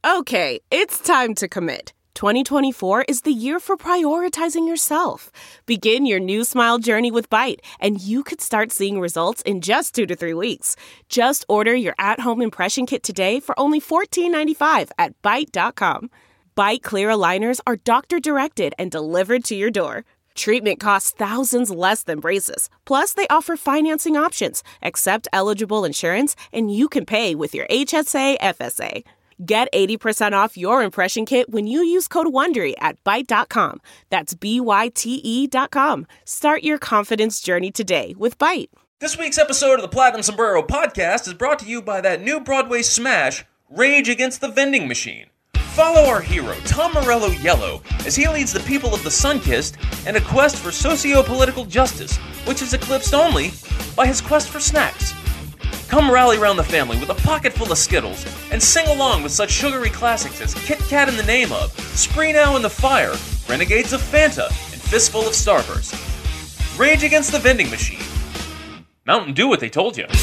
Okay, it's time to commit. 2024 is the year for prioritizing yourself. Begin your new smile journey with Byte, and you could start seeing results in just 2 to 3 weeks. Just order your at-home impression kit today for only $14.95 at Byte.com. Byte Clear aligners are doctor-directed and delivered to your door. Treatment costs thousands less than braces. Plus, they offer financing options, accept eligible insurance, and you can pay with your HSA FSA. Get 80% off your impression kit when you use code WONDERY at Byte.com. That's BYTE.com. Start your confidence journey today with Byte. This week's episode of the Platinum Sombrero podcast is brought to you by that new Broadway smash, Rage Against the Vending Machine. Follow our hero, Tom Morello Yellow, as he leads the people of the Sunkist in a quest for socio-political justice, which is eclipsed only by his quest for snacks. Come rally around the family with a pocket full of Skittles and sing along with such sugary classics as Kit Kat in the Name of, Spree Now in the Fire, Renegades of Fanta, and Fistful of Starburst. Rage Against the Vending Machine. Mountain Dew what they told you.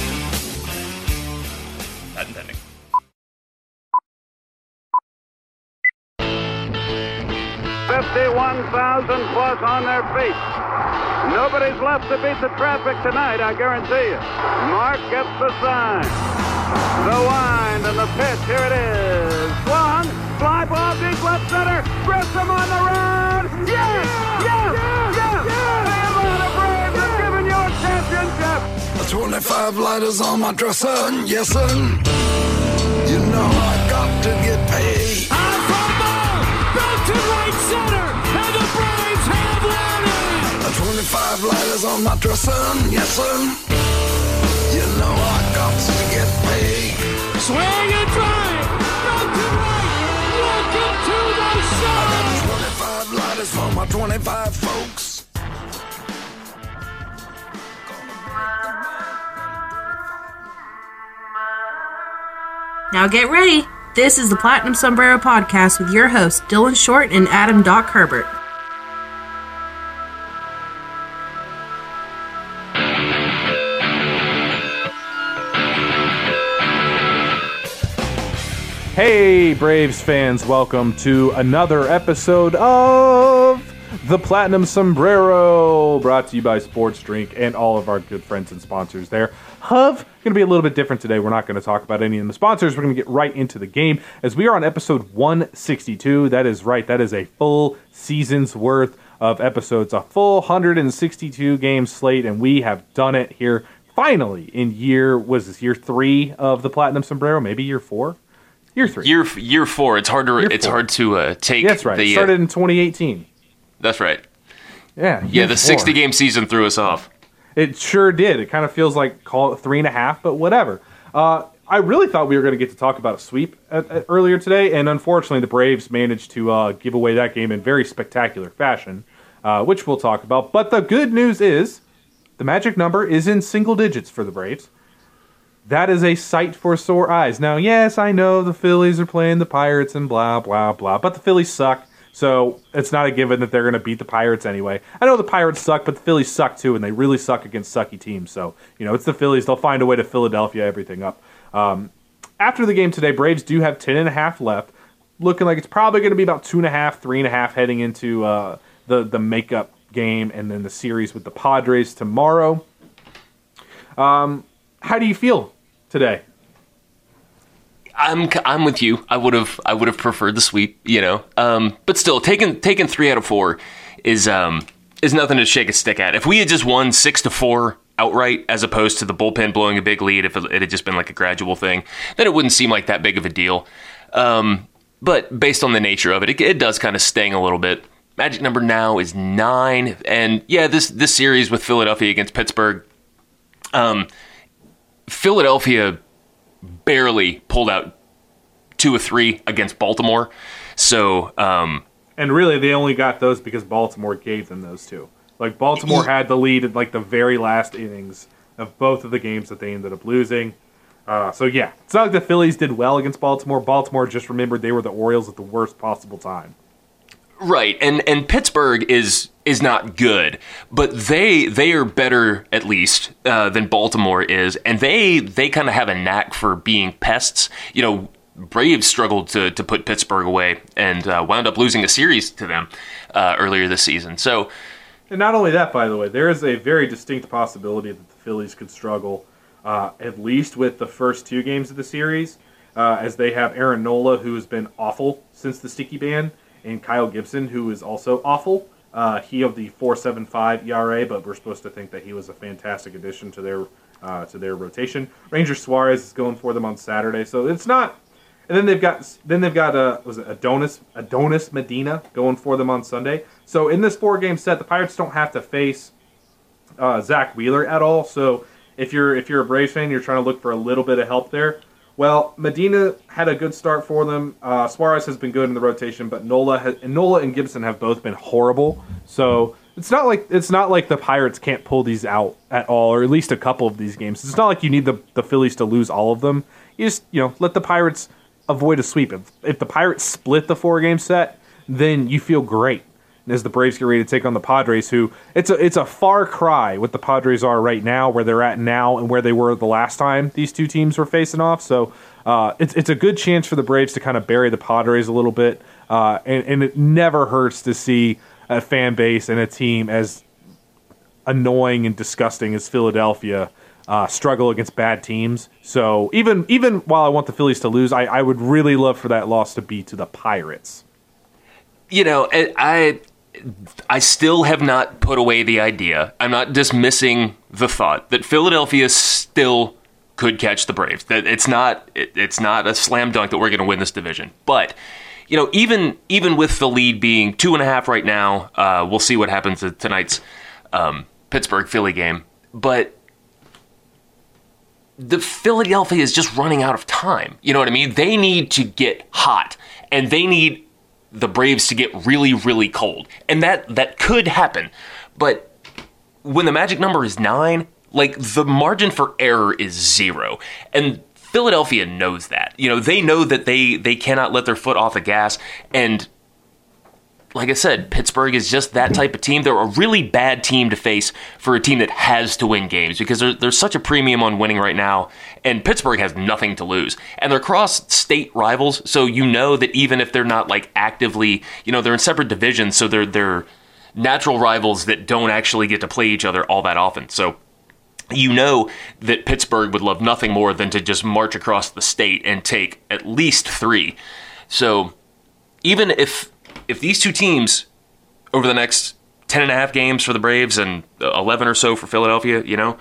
Not intending. $51,000 plus on their feet. Nobody's left to beat the traffic tonight, I guarantee you. Mark gets the sign. The wind and the pitch, here it is. Swung, fly ball deep left center. Grissom on the road. Yes! Yes! Yes! The Atlanta Braves have given you a championship. 25 lighters on my dresser, yes sir. You know I got to get paid. High fly ball, back to right center, and the Braves have won it. 25 lighters on my dresser, yes sir. You know I got to get paid. Swing and drive, back to right, welcome to the show. I got 25 lighters for my 25 folks. Now get ready. This is the Platinum Sombrero Podcast with your hosts, Dylan Short and Adam Doc Herbert. Hey, Braves fans, welcome to another episode of the Platinum Sombrero, brought to you by Sports Drink and all of our good friends and sponsors there. Going to be a little bit different today. We're not going to talk about any of the sponsors. We're going to get right into the game as we are on episode 162. That is right. That is a full season's worth of episodes, a full 162 game slate, and we have done it here finally in year 3 of the Platinum Sombrero, maybe year 4? Year 3. Year 4. It's hard to take. Yeah, that's right. It started in 2018. That's right. Yeah. Yeah, the 60-game season threw us off. It sure did. It kind of feels like, call it 3.5, but whatever. I really thought we were going to get to talk about a sweep earlier today, and unfortunately the Braves managed to give away that game in very spectacular fashion, which we'll talk about. But the good news is the magic number is in single digits for the Braves. That is a sight for sore eyes. Now, yes, I know the Phillies are playing the Pirates and blah, blah, blah, but the Phillies suck, so it's not a given that they're going to beat the Pirates anyway. I know the Pirates suck, but the Phillies suck too, and they really suck against sucky teams. So, it's the Phillies. They'll find a way to Philadelphia everything up. After the game today, Braves do have 10.5 left, looking like it's probably going to be about 2.5, 3.5 heading into the makeup game and then the series with the Padres tomorrow. How do you feel today? I'm with you. I would have preferred the sweep, but still, taking 3 out of 4 is nothing to shake a stick at. If we had just won 6-4 outright, as opposed to the bullpen blowing a big lead, if it had just been like a gradual thing, then it wouldn't seem like that big of a deal. But based on the nature of it, it does kind of sting a little bit. Magic number now is 9, and yeah, this series with Philadelphia against Pittsburgh, Philadelphia barely pulled out 2 of 3 against Baltimore. So, and really, they only got those because Baltimore gave them those 2. Like, Baltimore had the lead in, like, the very last innings of both of the games that they ended up losing. So, yeah, it's not like the Phillies did well against Baltimore. Baltimore just remembered they were the Orioles at the worst possible time. Right, and Pittsburgh is not good, but they are better, at least, than Baltimore is, and they kind of have a knack for being pests. Braves struggled to put Pittsburgh away and wound up losing a series to them earlier this season. So, and not only that, by the way, there is a very distinct possibility that the Phillies could struggle at least with the first 2 games of the series, as they have Aaron Nola, who has been awful since the sticky ban, and Kyle Gibson, who is also awful. He of the 4.75 ERA, but we're supposed to think that he was a fantastic addition to their rotation. Ranger Suarez is going for them on Saturday, so it's not. And then they've got was it Adonis Medina going for them on Sunday. So in this 4-game set, the Pirates don't have to face Zach Wheeler at all. So if you're a Braves fan, you're trying to look for a little bit of help there. Well, Medina had a good start for them. Suarez has been good in the rotation, but Nola and Gibson have both been horrible. So it's not like the Pirates can't pull these out at all, or at least a couple of these games. It's not like you need the Phillies to lose all of them. You just let the Pirates avoid a sweep. If the Pirates split the 4-game set, then you feel great. And as the Braves get ready to take on the Padres, who it's a far cry what the Padres are right now, where they're at now, and where they were the last time these two teams were facing off. So it's a good chance for the Braves to kind of bury the Padres a little bit, and it never hurts to see a fan base and a team as annoying and disgusting as Philadelphia struggle against bad teams. So even while I want the Phillies to lose, I would really love for that loss to be to the Pirates. I still have not put away the idea. I'm not dismissing the thought that Philadelphia still could catch the Braves. That it's not a slam dunk that we're going to win this division. But even with the lead being 2.5 right now, we'll see what happens at tonight's Pittsburgh Philly game. But the Philadelphia is just running out of time. You know what I mean? They need to get hot, and they need the Braves to get really, really cold. And that could happen. But when the magic number is 9, the margin for error is 0. And Philadelphia knows that. They know that they cannot let their foot off the gas. And like I said, Pittsburgh is just that type of team. They're a really bad team to face for a team that has to win games, because there's such a premium on winning right now, and Pittsburgh has nothing to lose. And they're cross-state rivals, so that even if they're not actively, they're in separate divisions, so they're natural rivals that don't actually get to play each other all that often. So that Pittsburgh would love nothing more than to just march across the state and take at least 3. So even if these two teams over the next 10.5 games for the Braves and 11 or so for Philadelphia,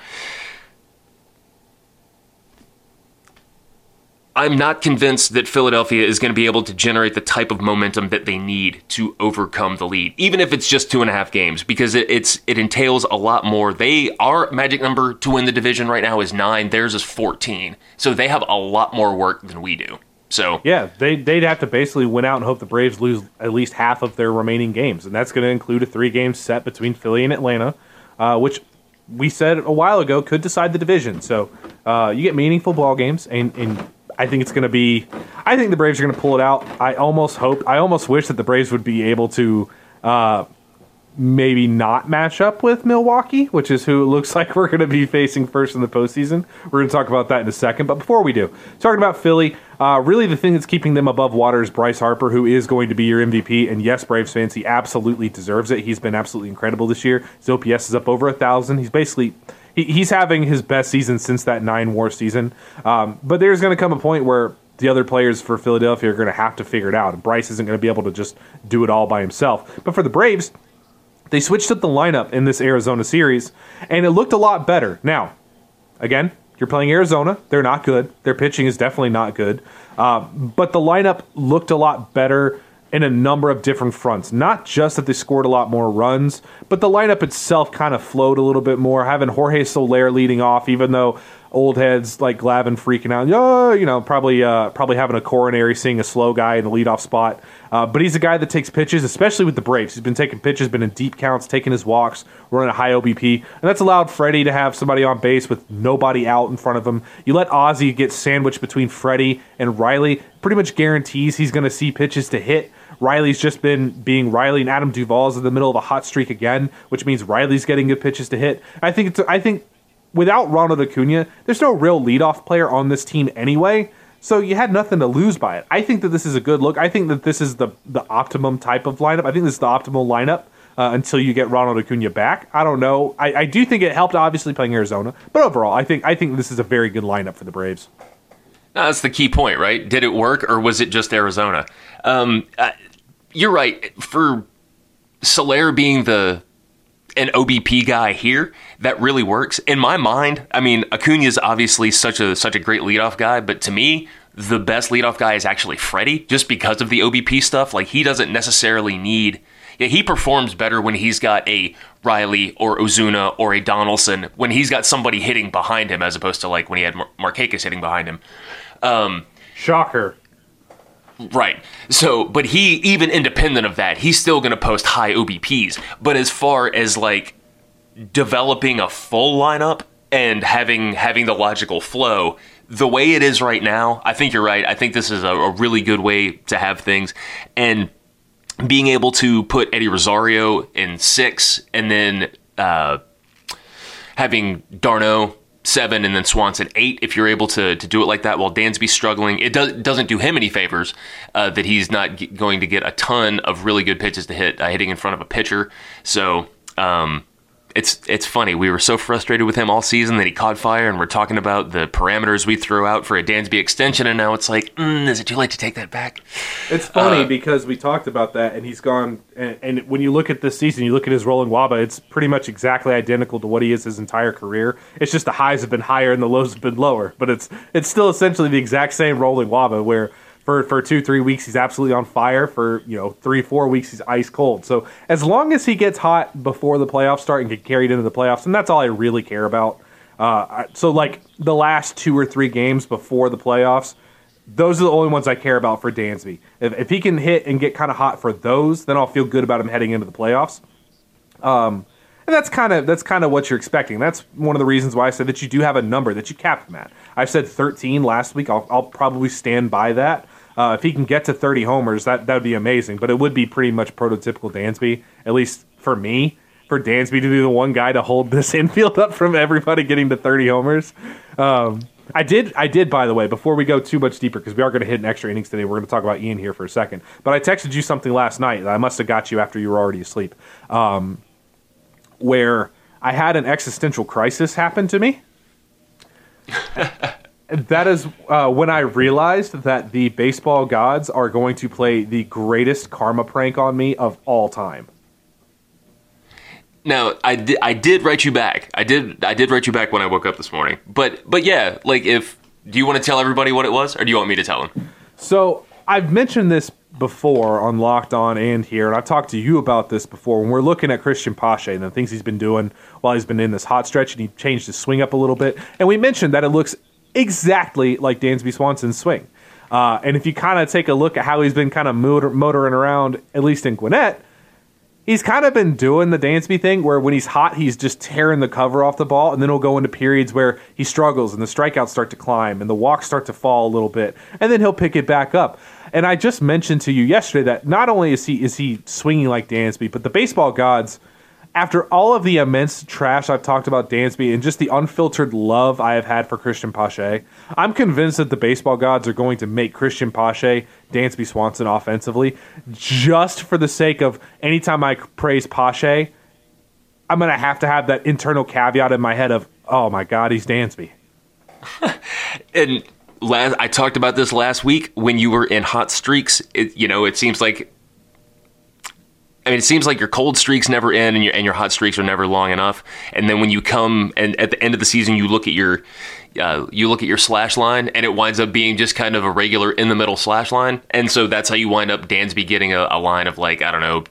I'm not convinced that Philadelphia is going to be able to generate the type of momentum that they need to overcome the lead, even if it's just 2.5 games, because it entails a lot more. Our magic number to win the division right now is 9. Theirs is 14. So they have a lot more work than we do. So yeah, they'd have to basically win out and hope the Braves lose at least half of their remaining games, and that's going to include a 3-game set between Philly and Atlanta, which we said a while ago could decide the division. So you get meaningful ball games, and I think it's going to be. I think the Braves are going to pull it out. I almost wish that the Braves would be able to maybe not match up with Milwaukee, which is who it looks like we're going to be facing first in the postseason. We're going to talk about that in a second. But before we do, talking about Philly, really the thing that's keeping them above water is Bryce Harper, who is going to be your MVP. And yes, Braves fans, he absolutely deserves it. He's been absolutely incredible this year. His OPS is up over 1,000. He's basically he's having his best season since that 9-WAR season. But there's going to come a point where the other players for Philadelphia are going to have to figure it out. And Bryce isn't going to be able to just do it all by himself. But for the Braves, they switched up the lineup in this Arizona series, and it looked a lot better. Now, again, you're playing Arizona. They're not good. Their pitching is definitely not good. But the lineup looked a lot better in a number of different fronts. Not just that they scored a lot more runs, but the lineup itself kind of flowed a little bit more. Having Jorge Soler leading off, even though old heads like Glavine freaking out, probably having a coronary, seeing a slow guy in the leadoff spot. But he's a guy that takes pitches, especially with the Braves. He's been taking pitches, been in deep counts, taking his walks, running a high OBP. And that's allowed Freddie to have somebody on base with nobody out in front of him. You let Ozzie get sandwiched between Freddie and Riley. Pretty much guarantees he's going to see pitches to hit. Riley's just been being Riley, and Adam Duvall's in the middle of a hot streak again, which means Riley's getting good pitches to hit. I think without Ronald Acuna, there's no real leadoff player on this team anyway. So you had nothing to lose by it. I think that this is a good look. I think that this is the optimum type of lineup. I think this is the optimal lineup until you get Ronald Acuna back. I don't know. I do think it helped, obviously, playing Arizona. But overall, I think this is a very good lineup for the Braves. No, that's the key point, right? Did it work, or was it just Arizona? You're right. For Soler being an OBP guy here, that really works. In my mind, I mean, Acuna is obviously such a great leadoff guy, but to me, the best leadoff guy is actually Freddie, just because of the OBP stuff. Like, he doesn't necessarily need... Yeah, he performs better when he's got a Riley or Ozuna or a Donaldson, when he's got somebody hitting behind him, as opposed to like when he had Markakis hitting behind him. Shocker. Right. So, but he, even independent of that, he's still going to post high OBPs. But as far as like developing a full lineup and having the logical flow, the way it is right now, I think you're right. I think this is a really good way to have things. And being able to put Eddie Rosario in 6 and then having Darno 7 and then Swanson 8, if you're able to do it like that while Dansby's struggling, it doesn't do him any favors that he's not going to get a ton of really good pitches to hit, hitting in front of a pitcher. So it's funny. We were so frustrated with him all season that he caught fire, and we're talking about the parameters we throw out for a Dansby extension, and now it's like, is it too late to take that back? It's funny because we talked about that, and he's gone, and when you look at this season, you look at his rolling WABA, it's pretty much exactly identical to what he is his entire career. It's just the highs have been higher and the lows have been lower, but it's still essentially the exact same rolling WABA, where for 2-3 weeks he's absolutely on fire. For 3-4 weeks he's ice cold. So as long as he gets hot before the playoffs start and get carried into the playoffs, and that's all I really care about. So like the last 2 or 3 games before the playoffs, those are the only ones I care about for Dansby. If he can hit and get kind of hot for those, then I'll feel good about him heading into the playoffs. And that's kind of what you're expecting. That's one of the reasons why I said that you do have a number that you cap him at. I said 13 last week. I'll probably stand by that. If he can get to 30 homers, that would be amazing. But it would be pretty much prototypical Dansby, at least for me, for Dansby to be the one guy to hold this infield up from everybody getting to 30 homers. I did, by the way, before we go too much deeper, because we are going to hit an extra innings today. We're going to talk about Ian here for a second. But I texted you something last night that I must have got you after you were already asleep, where I had an existential crisis happen to me. That is when I realized that the baseball gods are going to play the greatest karma prank on me of all time. Now, I did write you back. I did write you back when I woke up this morning. But yeah, like, do you want to tell everybody what it was, or do you want me to tell them? So I've mentioned this before on Locked On and here, and I've talked to you about this before. When we're looking at Christian Pache and the things he's been doing while he's been in this hot stretch, and he changed his swing up a little bit, and we mentioned that it looks exactly like Dansby Swanson's swing. And if you kind of take a look at how he's been kind of motoring around, at least in Gwinnett, he's kind of been doing the Dansby thing where when he's hot, he's just tearing the cover off the ball, and then he'll go into periods where he struggles and the strikeouts start to climb and the walks start to fall a little bit, and then he'll pick it back up. And I just mentioned to you yesterday that not only is he swinging like Dansby, but the baseball gods, after all of the immense trash I've talked about Dansby and just the unfiltered love I have had for Christian Pache, I'm convinced that the baseball gods are going to make Christian Pache Dansby Swanson offensively, just for the sake of anytime I praise Pache, I'm going to have that internal caveat in my head of, oh my God, he's Dansby. And I talked about this last week when you were in hot streaks. It seems like, it seems like your cold streaks never end and your hot streaks are never long enough. And then when you come and at the end of the season, you look at your slash line, and it winds up being just kind of a regular in the middle slash line. And so that's how you wind up Dansby getting a line of, like, I don't know,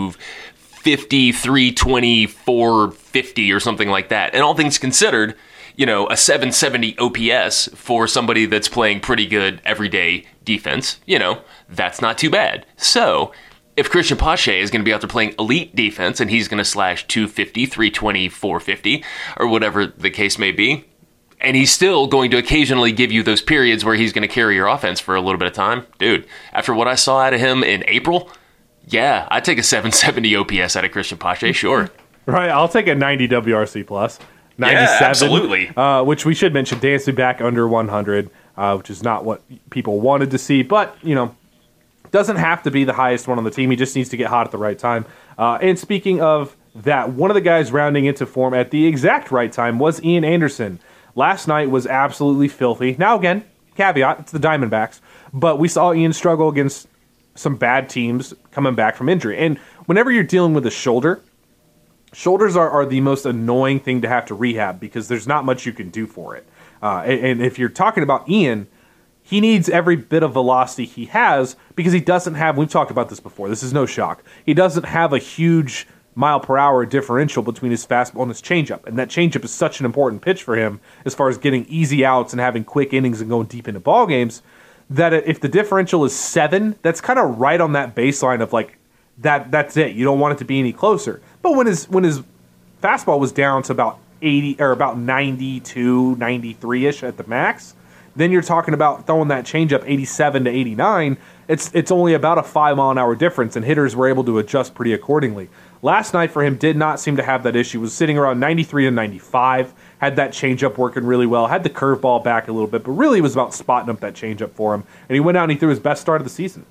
250, 320, 450 or something like that. And all things considered, a 770 OPS for somebody that's playing pretty good everyday defense, that's not too bad. So if Christian Pache is going to be out there playing elite defense and he's going to slash 250, 320, 450, or whatever the case may be, and he's still going to occasionally give you those periods where he's going to carry your offense for a little bit of time, dude, after what I saw out of him in April, yeah, I'd take a 770 OPS out of Christian Pache, sure. Right, I'll take a 90 WRC plus. 97, yeah, absolutely. Which we should mention, Dansby back under 100. which is not what people wanted to see. But, doesn't have to be the highest one on the team. He just needs to get hot at the right time. And speaking of that, one of the guys rounding into form at the exact right time was Ian Anderson. Last night was absolutely filthy. Now, again, caveat, it's the Diamondbacks. But we saw Ian struggle against some bad teams coming back from injury. And whenever you're dealing with a shoulder, shoulders are the most annoying thing to have to rehab because there's not much you can do for it. And if you're talking about Ian, he needs every bit of velocity he has because he doesn't have, we've talked about this before, this is no shock, he doesn't have a huge mile per hour differential between his fastball and his changeup. And that changeup is such an important pitch for him as far as getting easy outs and having quick innings and going deep into ball games that if the differential is 7, that's kind of right on that baseline of like, that's it. You don't want it to be any closer. But when his fastball was down to about 80 or about 92, 93-ish at the max, then you're talking about throwing that changeup 87 to 89. It's only about a 5-mile-an-hour difference, and hitters were able to adjust pretty accordingly. Last night for him did not seem to have that issue. Was sitting around 93 to 95. Had that changeup working really well. Had the curveball back a little bit, but really was about spotting up that changeup for him. And he went out and he threw his best start of the season.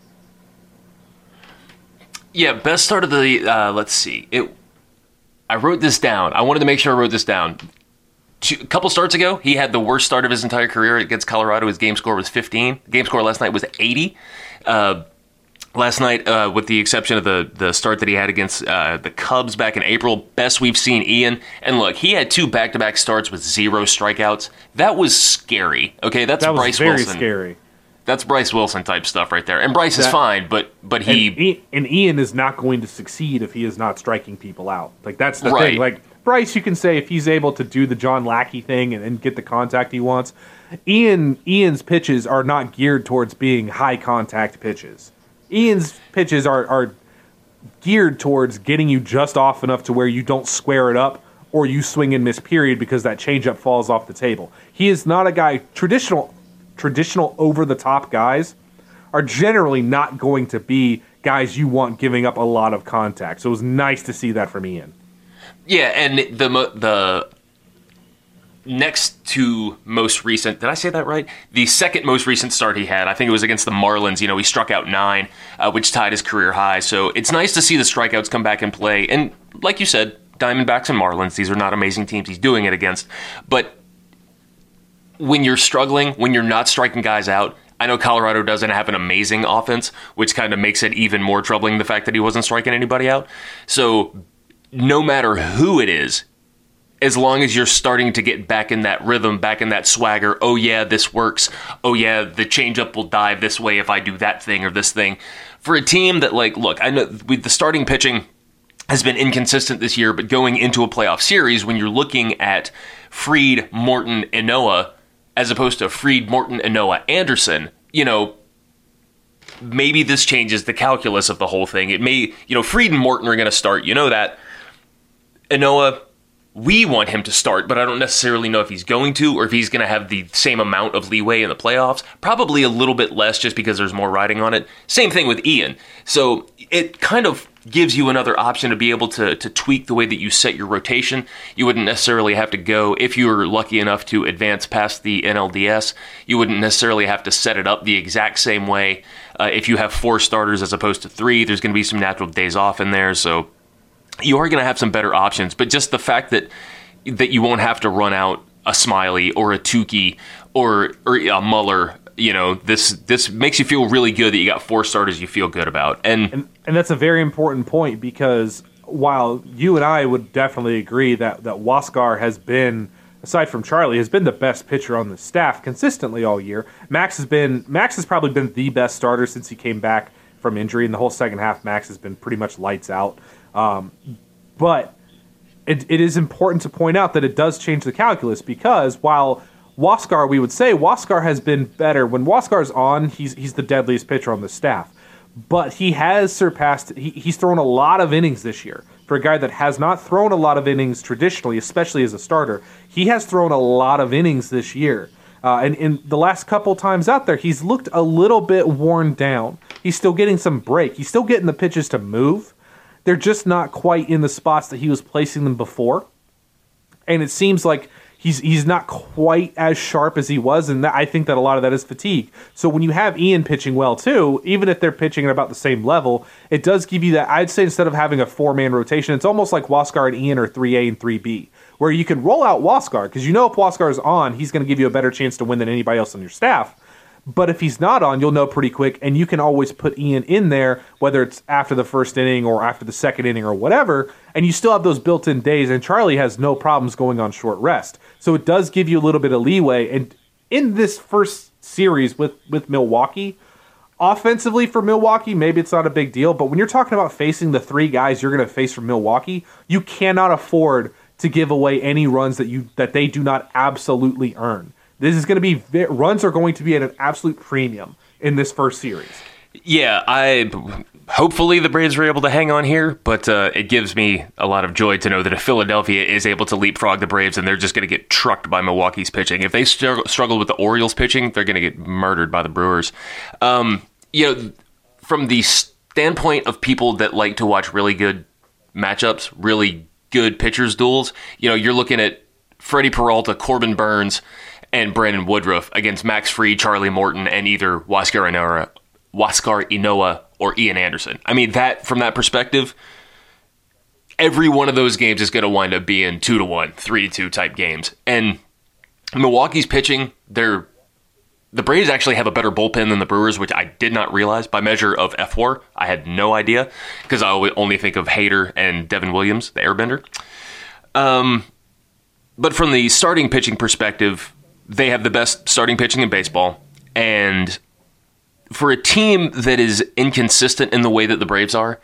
Yeah, best start of the. Let's see. I wrote this down. I wanted to make sure I wrote this down. A couple starts ago, he had the worst start of his entire career against Colorado. His game score was 15. The game score last night was 80. Last night, with the exception of the start that he had against the Cubs back in April, best we've seen Ian. And look, he had 2 back-to-back starts with 0 strikeouts. That was scary. Okay, that's Bryce Wilson. That was very scary. That's Bryce Wilson type stuff right there. And Bryce is fine, but he... And Ian is not going to succeed if he is not striking people out. Like, that's the thing. Like, Bryce, you can say if he's able to do the John Lackey thing and get the contact he wants. Ian's pitches are not geared towards being high-contact pitches. Ian's pitches are geared towards getting you just off enough to where you don't square it up or you swing and miss period because that changeup falls off the table. He is not a guy... Traditional over-the-top guys are generally not going to be guys you want giving up a lot of contact. So it was nice to see that from Ian. Yeah, and the next to most recent, did I say that right? The second most recent start he had, I think it was against the Marlins. He struck out 9, which tied his career high. So it's nice to see the strikeouts come back and play. And like you said, Diamondbacks and Marlins, these are not amazing teams he's doing it against. But when you're struggling, when you're not striking guys out, I know Colorado doesn't have an amazing offense, which kind of makes it even more troubling, the fact that he wasn't striking anybody out. So no matter who it is, as long as you're starting to get back in that rhythm, back in that swagger, oh yeah, this works, oh yeah, the changeup will dive this way if I do that thing or this thing. For a team that, like, look, I know with the starting pitching has been inconsistent this year, but going into a playoff series, when you're looking at Fried, Morton, Inoa, as opposed to Fried, Morton, Inoa, Anderson, maybe this changes the calculus of the whole thing. It may, Fried and Morton are going to start, that. Inoa, we want him to start, but I don't necessarily know if he's going to or if he's going to have the same amount of leeway in the playoffs. Probably a little bit less just because there's more riding on it. Same thing with Ian. So it kind of gives you another option to be able to tweak the way that you set your rotation. You wouldn't necessarily have to go, if you were lucky enough to advance past the NLDS, you wouldn't necessarily have to set it up the exact same way. If you have 4 starters as opposed to 3, there's going to be some natural days off in there, so you are going to have some better options. But just the fact that you won't have to run out a Smiley or a Tukey or a Muller, this makes you feel really good that you got 4 starters you feel good about. And that's a very important point, because while you and I would definitely agree that Huascar has been, aside from Charlie, has been the best pitcher on the staff consistently all year. Max has probably been the best starter since he came back from injury. In the whole second half, Max has been pretty much lights out. But it is important to point out that it does change the calculus, because while Huascar, we would say Huascar has been better. When Huascar's on, he's the deadliest pitcher on the staff. But he has surpassed, he's thrown a lot of innings this year. For a guy that has not thrown a lot of innings traditionally, especially as a starter, he has thrown a lot of innings this year. And in the last couple times out there, he's looked a little bit worn down. He's still getting some break. He's still getting the pitches to move. They're just not quite in the spots that he was placing them before. And it seems like he's not quite as sharp as he was, and I think that a lot of that is fatigue. So when you have Ian pitching well too, even if they're pitching at about the same level, it does give you that. I'd say instead of having a 4-man rotation, it's almost like Huascar and Ian are 3A and 3B, where you can roll out Huascar, because you know if Huascar is on, he's going to give you a better chance to win than anybody else on your staff. But if he's not on, you'll know pretty quick, and you can always put Ian in there, whether it's after the first inning or after the second inning or whatever, and you still have those built-in days, and Charlie has no problems going on short rest. So it does give you a little bit of leeway. And in this first series with Milwaukee, offensively for Milwaukee, maybe it's not a big deal, but when you're talking about facing the 3 guys you're going to face from Milwaukee, you cannot afford to give away any runs that they do not absolutely earn. This is going to be runs are going to be at an absolute premium in this first series. Yeah, hopefully the Braves are able to hang on here, but it gives me a lot of joy to know that if Philadelphia is able to leapfrog the Braves, and they're just going to get trucked by Milwaukee's pitching. If they struggle with the Orioles pitching, they're going to get murdered by the Brewers. From the standpoint of people that like to watch really good matchups, really good pitchers duels, you're looking at Freddie Peralta, Corbin Burns, and Brandon Woodruff against Max Fried, Charlie Morton, and either Huascar Ynoa or Ian Anderson. I mean, from that perspective, every one of those games is going to wind up being 2-1, 3-2 type games. And Milwaukee's pitching, the Braves actually have a better bullpen than the Brewers, which I did not realize by measure of F4. I had no idea, because I only think of Hader and Devin Williams, the Airbender. But from the starting pitching perspective, they have the best starting pitching in baseball, and for a team that is inconsistent in the way that the Braves are,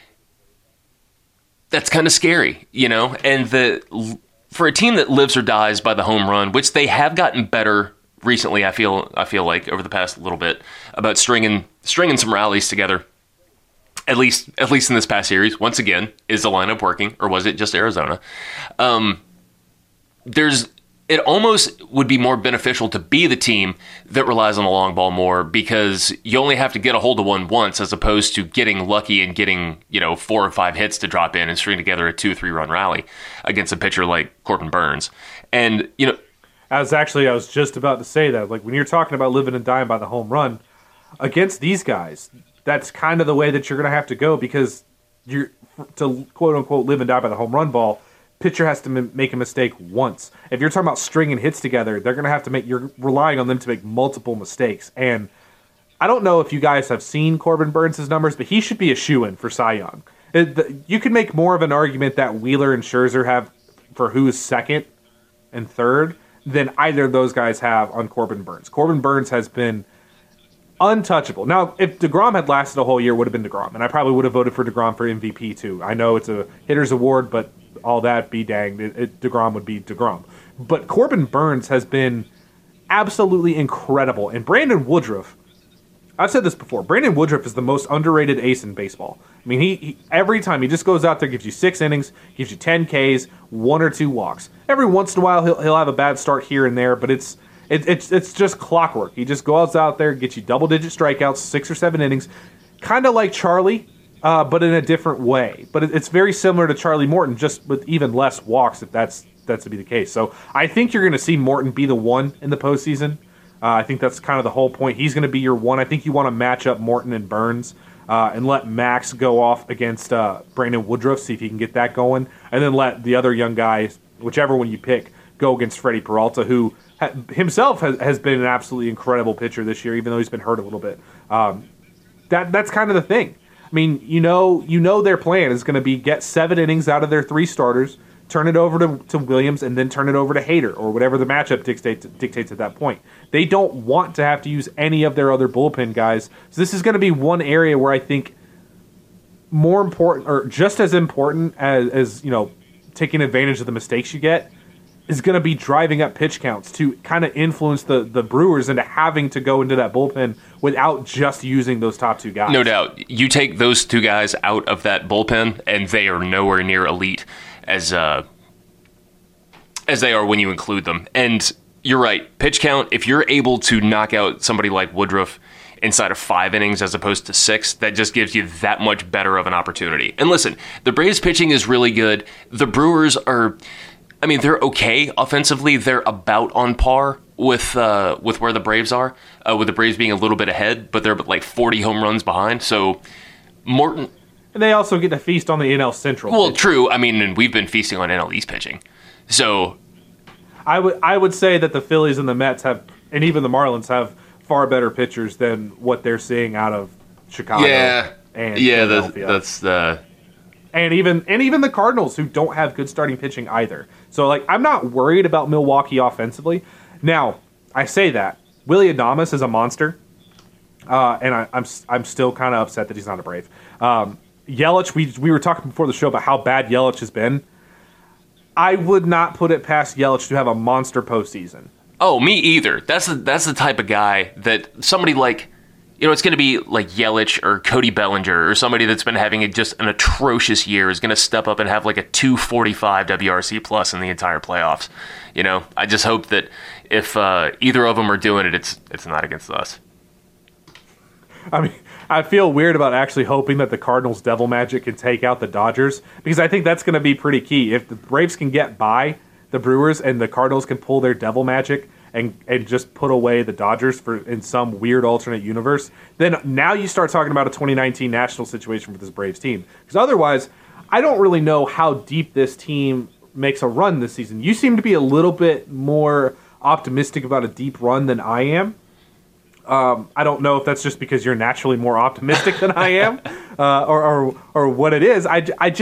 that's kind of scary, and for a team that lives or dies by the home run, which they have gotten better recently, I feel like over the past little bit, about stringing some rallies together, at least in this past series. Once again, is the lineup working, or was it just Arizona? It almost would be more beneficial to be the team that relies on the long ball more, because you only have to get a hold of one once, as opposed to getting lucky and getting 4 or 5 hits to drop in and string together a 2-3 run rally against a pitcher like Corbin Burns. And I was just about to say that, like, when you're talking about living and dying by the home run against these guys, that's kind of the way that you're going to have to go, because you're to quote unquote live and die by the home run ball. Pitcher has to make a mistake once. If you're talking about stringing hits together, they're going to have to you're relying on them to make multiple mistakes. And I don't know if you guys have seen Corbin Burns' numbers, but he should be a shoo-in for Cy Young. You can make more of an argument that Wheeler and Scherzer have for who is second and third than either of those guys have on Corbin Burns. Corbin Burns has been untouchable. Now, if DeGrom had lasted a whole year, it would have been DeGrom, and I probably would have voted for DeGrom for MVP too. I know it's a hitter's award, but all that be danged, DeGrom would be DeGrom. But Corbin Burns has been absolutely incredible. And Brandon Woodruff, I've said this before, Brandon Woodruff is the most underrated ace in baseball. I mean, he every time he just goes out there, gives you 6 innings, gives you 10 Ks, 1 or 2 walks. Every once in a while, he'll have a bad start here and there, but it's just clockwork. He just goes out there, gets you double-digit strikeouts, 6 or 7 innings, kind of like Charlie, but in a different way. But it's very similar to Charlie Morton, just with even less walks, if that's to be the case. So I think you're going to see Morton be the one in the postseason. I think that's kind of the whole point. He's going to be your one. I think you want to match up Morton and Burns and let Max go off against Brandon Woodruff, see if he can get that going, and then let the other young guys, whichever one you pick, go against Freddie Peralta, who himself has been an absolutely incredible pitcher this year, even though he's been hurt a little bit. That's kind of the thing. I mean, you know their plan is going to be get 7 innings out of their 3 starters, turn it over to Williams, and then turn it over to Hader, or whatever the matchup dictates at that point. They don't want to have to use any of their other bullpen guys. So this is going to be one area where I think more important, or just as important as taking advantage of the mistakes you get, is going to be driving up pitch counts to kind of influence the Brewers into having to go into that bullpen without just using those top 2 guys. No doubt. You take those 2 guys out of that bullpen, and they are nowhere near elite as they are when you include them. And you're right. Pitch count, if you're able to knock out somebody like Woodruff inside of 5 innings as opposed to 6, that just gives you that much better of an opportunity. And listen, the Braves pitching is really good. The Brewers are... I mean, they're okay offensively. They're about on par with where the Braves are, with the Braves being a little bit ahead, but they're like 40 home runs behind. So Morton... And they also get to feast on the NL Central. Well, true. I mean, and we've been feasting on NL East pitching. So I would say that the Phillies and the Mets have, and even the Marlins have far better pitchers than what they're seeing out of Chicago. And Philadelphia. That's the... And even the Cardinals, who don't have good starting pitching either. So, like, I'm not worried about Milwaukee offensively. Now, I say that Willy Adames is a monster, and I'm still kind of upset that he's not a Brave. Yelich, we were talking before the show about how bad Yelich has been. I would not put it past Yelich to have a monster postseason. Oh, me either. That's the type of guy that somebody like, it's going to be like Yelich or Cody Bellinger or somebody that's been having just an atrocious year is going to step up and have like a 245 WRC plus in the entire playoffs. I just hope that if either of them are doing it, it's not against us. I mean, I feel weird about actually hoping that the Cardinals' devil magic can take out the Dodgers, because I think that's going to be pretty key. If the Braves can get by the Brewers and the Cardinals can pull their devil magic and just put away the Dodgers in some weird alternate universe, then now you start talking about a 2019 national situation for this Braves team. Because otherwise, I don't really know how deep this team makes a run this season. You seem to be a little bit more optimistic about a deep run than I am. I don't know if that's just because you're naturally more optimistic than I am, or what it is.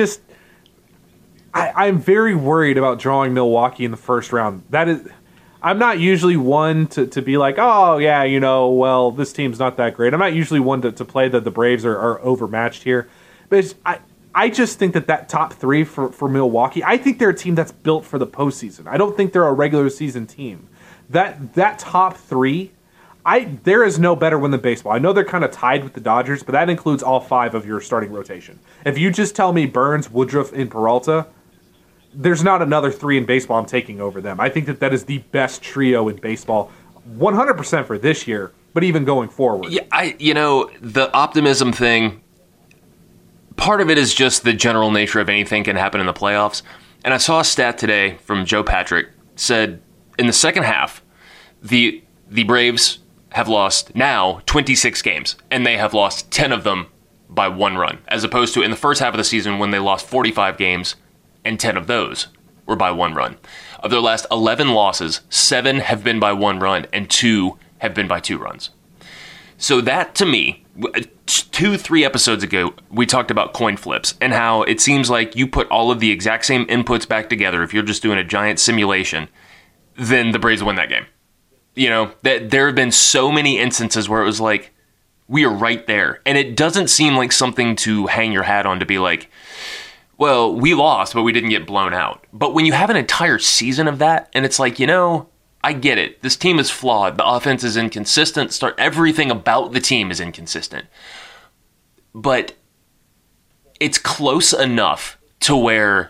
I'm very worried about drawing Milwaukee in the first round. I'm not usually one to be like, oh yeah, well, this team's not that great. I'm not usually one to play that the Braves are overmatched here, but I just think that top three for Milwaukee, I think they're a team that's built for the postseason. I don't think they're a regular season team. That top three. There is no better one than baseball. I know they're kind of tied with the Dodgers, but that includes all five of your starting rotation. If you just tell me Burns, Woodruff, and Peralta, there's not another three in baseball I'm taking over them. I think that is the best trio in baseball, 100% for this year, but even going forward. Yeah, the optimism thing, part of it is just the general nature of anything can happen in the playoffs. And I saw a stat today from Joe Patrick, said in the second half, the Braves have lost now 26 games, and they have lost 10 of them by one run, as opposed to in the first half of the season when they lost 45 games, and 10 of those were by one run. Of their last 11 losses, 7 have been by one run, and 2 have been by 2 runs. So that, to me, 2-3 episodes ago, we talked about coin flips, and how it seems like you put all of the exact same inputs back together, if you're just doing a giant simulation, then the Braves win that game. That there have been so many instances where it was like, we are right there. And it doesn't seem like something to hang your hat on to be like, well, we lost, but we didn't get blown out. But when you have an entire season of that, and it's like, I get it. This team is flawed. The offense is inconsistent. Everything about the team is inconsistent. But it's close enough to where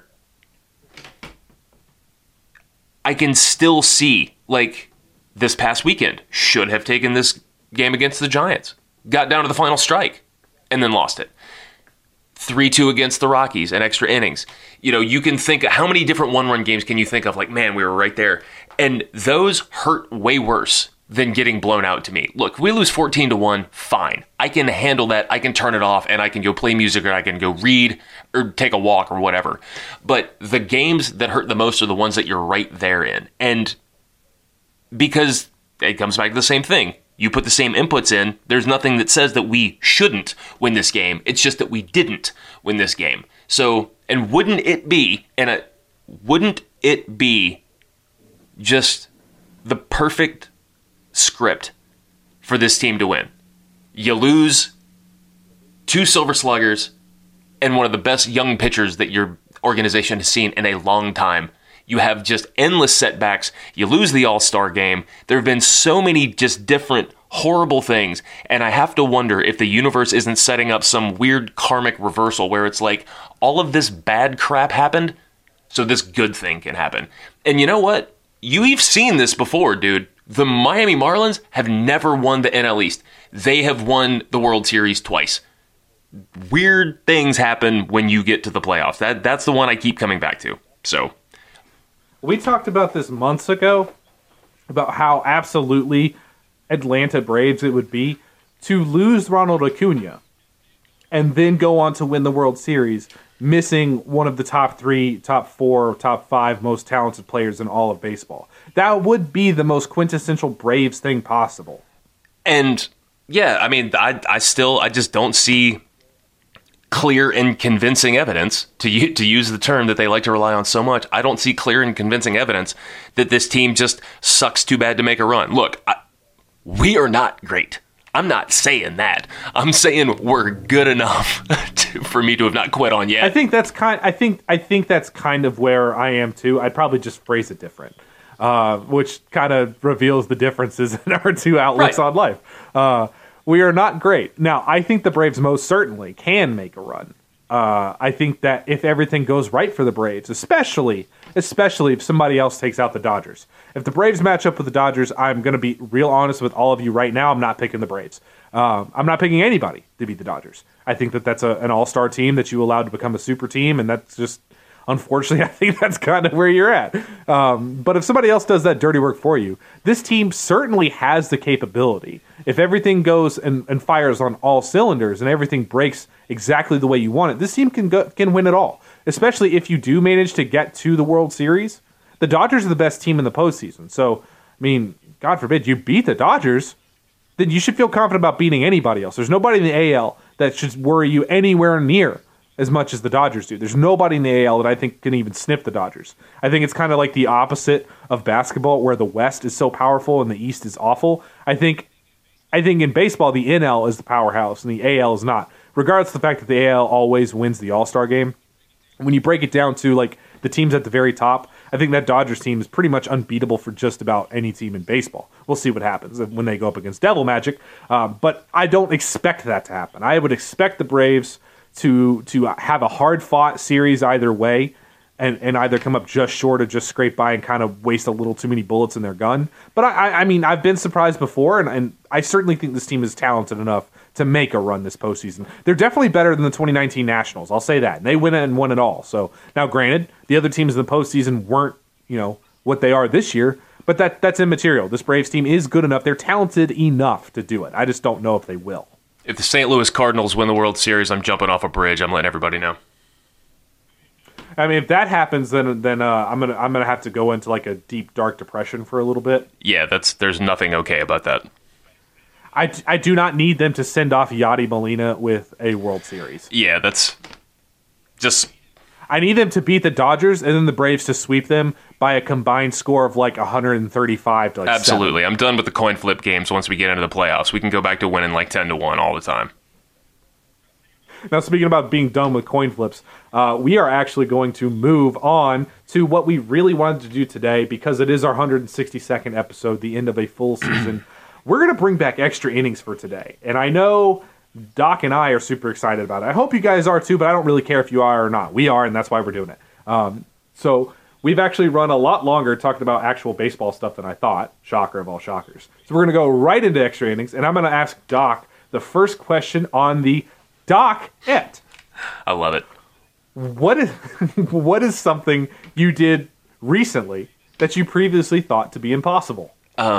I can still see, like, this past weekend, should have taken this game against the Giants. Got down to the final strike, and then lost it. 3-2 against the Rockies in extra innings. You can think, how many different one-run games can you think of? Like, man, we were right there. And those hurt way worse than getting blown out to me. Look, if we lose 14-1, fine. I can handle that. I can turn it off, and I can go play music, or I can go read, or take a walk, or whatever. But the games that hurt the most are the ones that you're right there in. And because it comes back to the same thing. You put the same inputs in. There's nothing that says that we shouldn't win this game. It's just that we didn't win this game. So, and wouldn't it be just the perfect script for this team to win? You lose 2 Silver Sluggers and one of the best young pitchers that your organization has seen in a long time. You have just endless setbacks. You lose the All-Star game. There have been so many just different horrible things, and I have to wonder if the universe isn't setting up some weird karmic reversal where it's like, all of this bad crap happened, so this good thing can happen. And you know what? You've seen this before, dude. The Miami Marlins have never won the NL East. They have won the World Series twice. Weird things happen when you get to the playoffs. That's the one I keep coming back to. So We talked about this months ago, about how absolutely Atlanta Braves it would be to lose Ronald Acuna and then go on to win the World Series, missing one of the top 3, top 4, top 5 most talented players in all of baseball. That would be the most quintessential Braves thing possible. And yeah, I mean, I just don't see clear and convincing evidence, to use the term that they like to rely on so much. I don't see clear and convincing evidence that this team just sucks too bad to make a run. Look, we are not great. I'm not saying that. I'm saying we're good enough for me to have not quit on yet. I think that's kind of where I am too. I'd probably just phrase it different, which kind of reveals the differences in our two outlooks on life. We are not great. Now, I think the Braves most certainly can make a run. I think that if everything goes right for the Braves, especially if somebody else takes out the Dodgers. If the Braves match up with the Dodgers, I'm going to be real honest with all of you right now. I'm not picking the Braves. I'm not picking anybody to beat the Dodgers. I think that that's an all-star team that you allowed to become a super team, and that's just, unfortunately, I think that's kind of where you're at. But if somebody else does that dirty work for you, this team certainly has the capability. If everything goes and fires on all cylinders and everything breaks exactly the way you want it, this team can win it all, especially if you do manage to get to the World Series. The Dodgers are the best team in the postseason. So, I mean, God forbid you beat the Dodgers, then you should feel confident about beating anybody else. There's nobody in the AL that should worry you anywhere near as much as the Dodgers do. There's nobody in the AL that I think can even sniff the Dodgers. I think it's kind of like the opposite of basketball, where the West is so powerful and the East is awful. I think in baseball, the NL is the powerhouse and the AL is not. Regardless of the fact that the AL always wins the All-Star game, when you break it down to like the teams at the very top, I think that Dodgers team is pretty much unbeatable for just about any team in baseball. We'll see what happens when they go up against Devil Magic, but I don't expect that to happen. I would expect the Braves to have a hard-fought series either way and either come up just short or just scrape by and kind of waste a little too many bullets in their gun. But I mean, I've been surprised before, and I certainly think this team is talented enough to make a run this postseason. They're definitely better than the 2019 Nationals, I'll say that. And they win it and won it all. So now, granted, the other teams in the postseason weren't, what they are this year, but that's immaterial. This Braves team is good enough. They're talented enough to do it. I just don't know if they will. If the St. Louis Cardinals win the World Series, I'm jumping off a bridge. I'm letting everybody know. I mean, if that happens, then I'm gonna have to go into like a deep, dark depression for a little bit. Yeah, there's nothing okay about that. I do not need them to send off Yadi Molina with a World Series. Yeah, that's just... I need them to beat the Dodgers and then the Braves to sweep them by a combined score of like 135 to like Absolutely. 7. I'm done with the coin flip games once we get into the playoffs. We can go back to winning like 10-1 all the time. Now, speaking about being done with coin flips, we are actually going to move on to what we really wanted to do today because it is our 162nd episode, the end of a full season. We're going to bring back extra innings for today. And I know Doc and I are super excited about it. I hope you guys are too, but I don't really care if you are or not. We are, and that's why we're doing it. So we've actually run a lot longer talking about actual baseball stuff than I thought. Shocker of all shockers. So we're going to go right into extra innings, and I'm going to ask Doc the first question on the Doc-et. I love it. What is something you did recently that you previously thought to be impossible?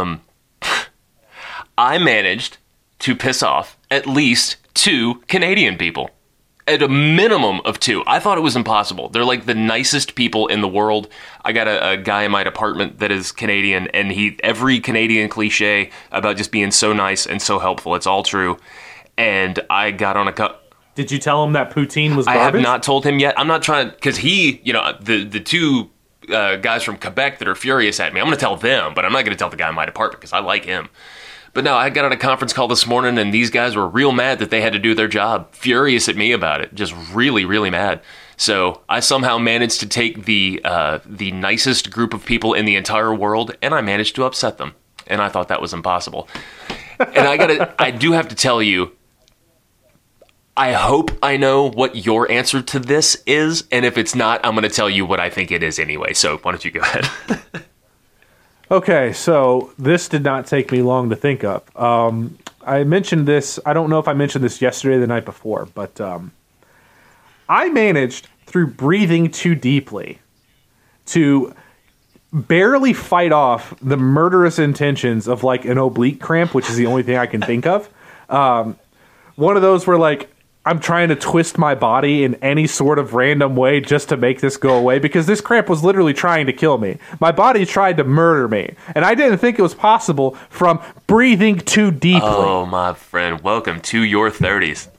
I managed to piss off at least 2 Canadian people. At a minimum of 2. I thought it was impossible. They're like the nicest people in the world. I got a guy in my department that is Canadian, and every Canadian cliche about just being so nice and so helpful, it's all true. And I got on a Did you tell him that poutine was garbage? I have not told him yet. I'm not trying to, because the 2 guys from Quebec that are furious at me, I'm going to tell them, but I'm not going to tell the guy in my department because I like him. But no, I got on a conference call this morning, and these guys were real mad that they had to do their job. Furious at me about it. Just really, really mad. So I somehow managed to take the nicest group of people in the entire world, and I managed to upset them. And I thought that was impossible. And I do have to tell you, I hope I know what your answer to this is, and if it's not, I'm going to tell you what I think it is anyway. So why don't you go ahead? Okay, so this did not take me long to think of. I mentioned this, I don't know if I mentioned this yesterday or the night before, but I managed, through breathing too deeply, to barely fight off the murderous intentions of like an oblique cramp, which is the only thing I can think of. One of those where like I'm trying to twist my body in any sort of random way just to make this go away, because this cramp was literally trying to kill me. My body tried to murder me, and I didn't think it was possible from breathing too deeply. Oh, my friend, welcome to your 30s.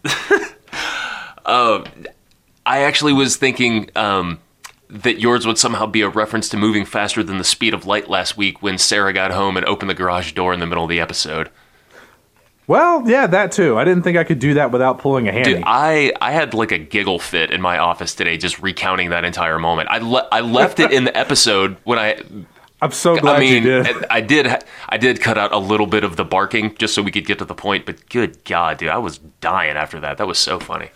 I actually was thinking that yours would somehow be a reference to moving faster than the speed of light last week when Sarah got home and opened the garage door in the middle of the episode. Well, yeah, that too. I didn't think I could do that without pulling a hammy. Dude, I had like a giggle fit in my office today just recounting that entire moment. I left it in the episode when I'm so glad you did. I did cut out a little bit of the barking just so we could get to the point, but good God, dude, I was dying after that. That was so funny.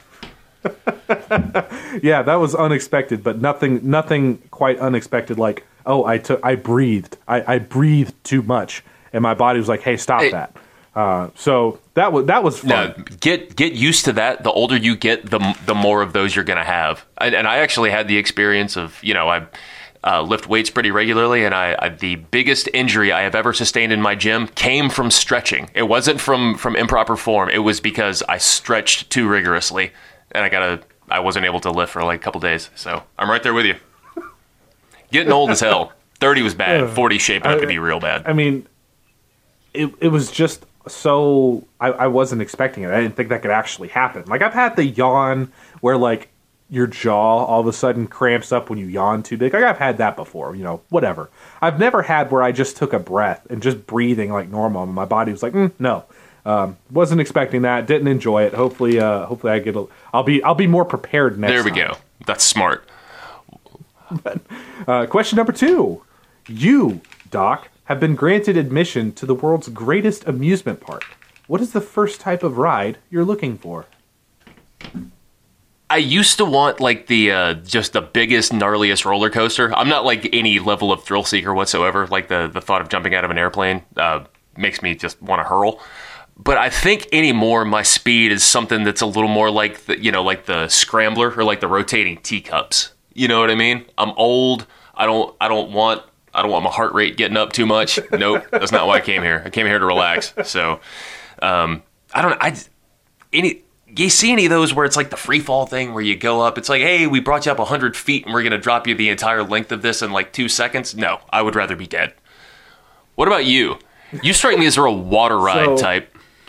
Yeah, that was unexpected, but nothing quite unexpected like, oh, I breathed. I breathed too much, and my body was like, hey, stop that. So that was fun. Now, get used to that. The older you get, the more of those you're going to have. And I actually had the experience of, I lift weights pretty regularly, and the biggest injury I have ever sustained in my gym came from stretching. It wasn't from improper form. It was because I stretched too rigorously, and I wasn't able to lift for like a couple days. So I'm right there with you. Getting old as hell. 30 was bad. 40 shaping up to be real bad. I mean, it was just so I wasn't expecting it. I didn't think that could actually happen. Like, I've had the yawn where like your jaw all of a sudden cramps up when you yawn too big. Like, I've had that before, whatever. I've never had where I just took a breath and just breathing like normal, and my body was like, no. Wasn't expecting that. Didn't enjoy it. Hopefully I'll be more prepared next time. There we go. That's smart. Question number 2. You, Doc, have been granted admission to the world's greatest amusement park. What is the first type of ride you're looking for? I used to want like the just the biggest, gnarliest roller coaster. I'm not like any level of thrill seeker whatsoever. Like the thought of jumping out of an airplane makes me just want to hurl. But I think anymore my speed is something that's a little more like like the scrambler or like the rotating teacups. You know what I mean? I'm old. I don't want my heart rate getting up too much. Nope, that's not why I came here. I came here to relax. So, you see any of those where it's like the free fall thing where you go up? It's like, hey, we brought you up 100 feet and we're going to drop you the entire length of this in like 2 seconds. No, I would rather be dead. What about you? You strike me as a water ride type.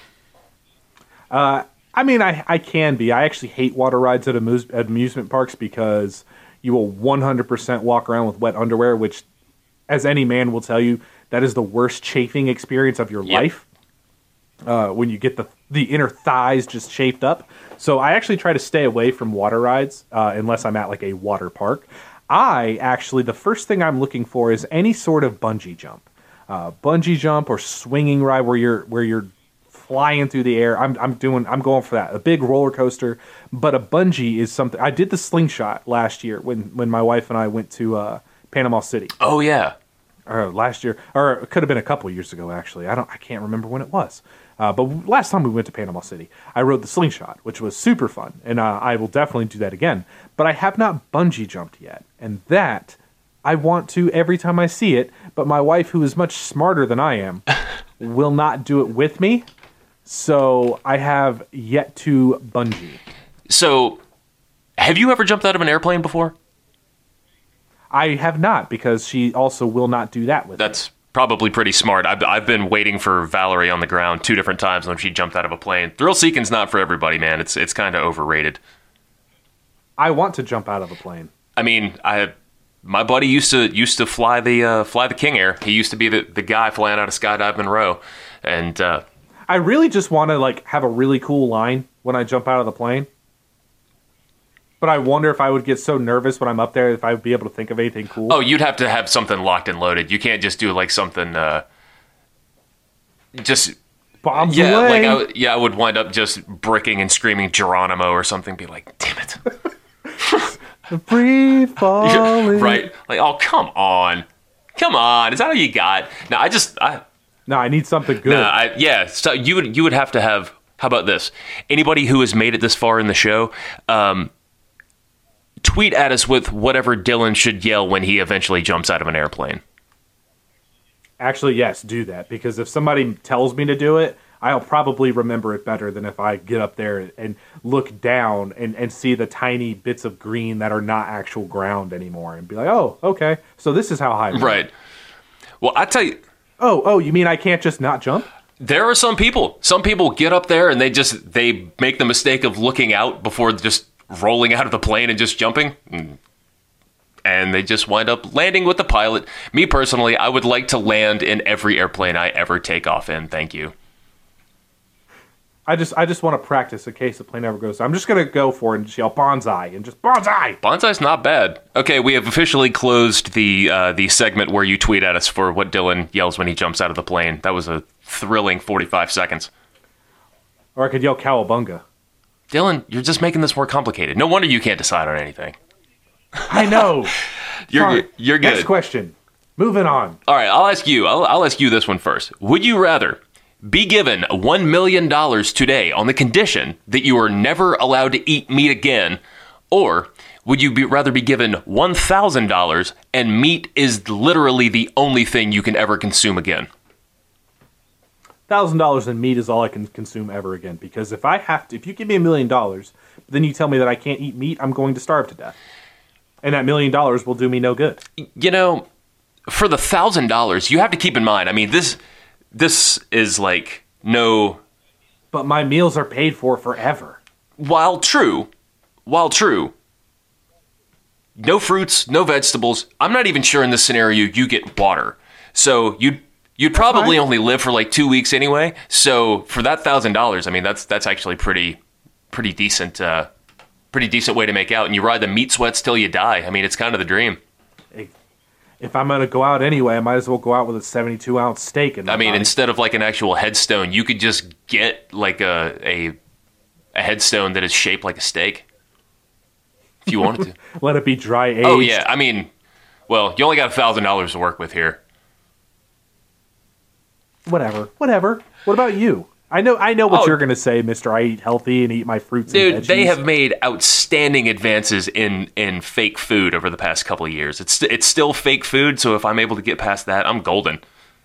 I mean, I can be. I actually hate water rides at amusement parks because you will 100% walk around with wet underwear, which, as any man will tell you, that is the worst chafing experience of your life. When you get the inner thighs just chafed up. So I actually try to stay away from water rides unless I'm at like a water park. The first thing I'm looking for is any sort of bungee jump or swinging ride where you're flying through the air. I'm going for that. A big roller coaster, but a bungee is something. I did the slingshot last year when my wife and I went to Panama City. Oh yeah. Last year, or it could have been a couple years ago actually. I can't remember when it was. But last time we went to Panama City, I rode the slingshot, which was super fun, and I will definitely do that again. But I have not bungee jumped yet, and that I want to every time I see it. But my wife, who is much smarter than I am, will not do it with me. So I have yet to bungee. So, have you ever jumped out of an airplane before? I have not, because she also will not do that with me. That's probably pretty smart. I've been waiting for Valerie on the ground 2 different times when she jumped out of a plane. Thrill seeking's not for everybody, man. It's kind of overrated. I want to jump out of a plane. I mean, my buddy used to fly the King Air. He used to be the guy flying out of Skydive Monroe, and I really just want to like have a really cool line when I jump out of the plane. But I wonder if I would get so nervous when I'm up there if I would be able to think of anything cool. Oh, you'd have to have something locked and loaded. You can't just do like something just bombs away. I would wind up just bricking and screaming Geronimo or something. Be like, damn it. Free falling. Right. Like, oh, come on. Is that all you got? No, I need something good. So you would have to have. How about this? Anybody who has made it this far in the show, tweet at us with whatever Dylan should yell when he eventually jumps out of an airplane. Actually, yes, do that. Because if somebody tells me to do it, I'll probably remember it better than if I get up there and look down and see the tiny bits of green that are not actual ground anymore and be like, oh, okay, so this is how high. Right. Well, I tell you. Oh, you mean I can't just not jump? There are some people. Some people get up there and they make the mistake of looking out before just rolling out of the plane and just jumping. And they just wind up landing with the pilot. Me personally, I would like to land in every airplane I ever take off in. Thank you. I just want to practice in case the plane ever goes. I'm just going to go for it and just yell bonsai and just bonsai. Bonsai's not bad. Okay, we have officially closed the segment where you tweet at us for what Dylan yells when he jumps out of the plane. That was a thrilling 45 seconds. Or I could yell cowabunga. Dylan, you're just making this more complicated. No wonder you can't decide on anything. I know. You're good. Next question. Moving on. All right, I'll ask you this one first. Would you rather be given $1 million today on the condition that you are never allowed to eat meat again, or would you rather be given $1,000 and meat is literally the only thing you can ever consume again? $1,000 in meat is all I can consume ever again. Because if you give me $1 million, then you tell me that I can't eat meat, I'm going to starve to death. And that $1 million will do me no good. You know, for the $1,000, you have to keep in mind, I mean, this is like no... But my meals are paid for forever. While true, no fruits, no vegetables. I'm not even sure in this scenario you get water. So you'd probably only live for like 2 weeks anyway. So for that $1,000, I mean, that's actually pretty decent way to make out. And you ride the meat sweats till you die. I mean, it's kind of the dream. If I'm going to go out anyway, I might as well go out with a 72-ounce steak. I mean, instead of like an actual headstone, you could just get like a headstone that is shaped like a steak. If you wanted to. Let it be dry aged. Oh, yeah. I mean, well, you only got $1,000 to work with here. Whatever. What about you? I know what you're going to say, Mr. I eat healthy and eat my fruits and veggies. Dude, they have made outstanding advances in fake food over the past couple of years. It's still fake food, so if I'm able to get past that, I'm golden.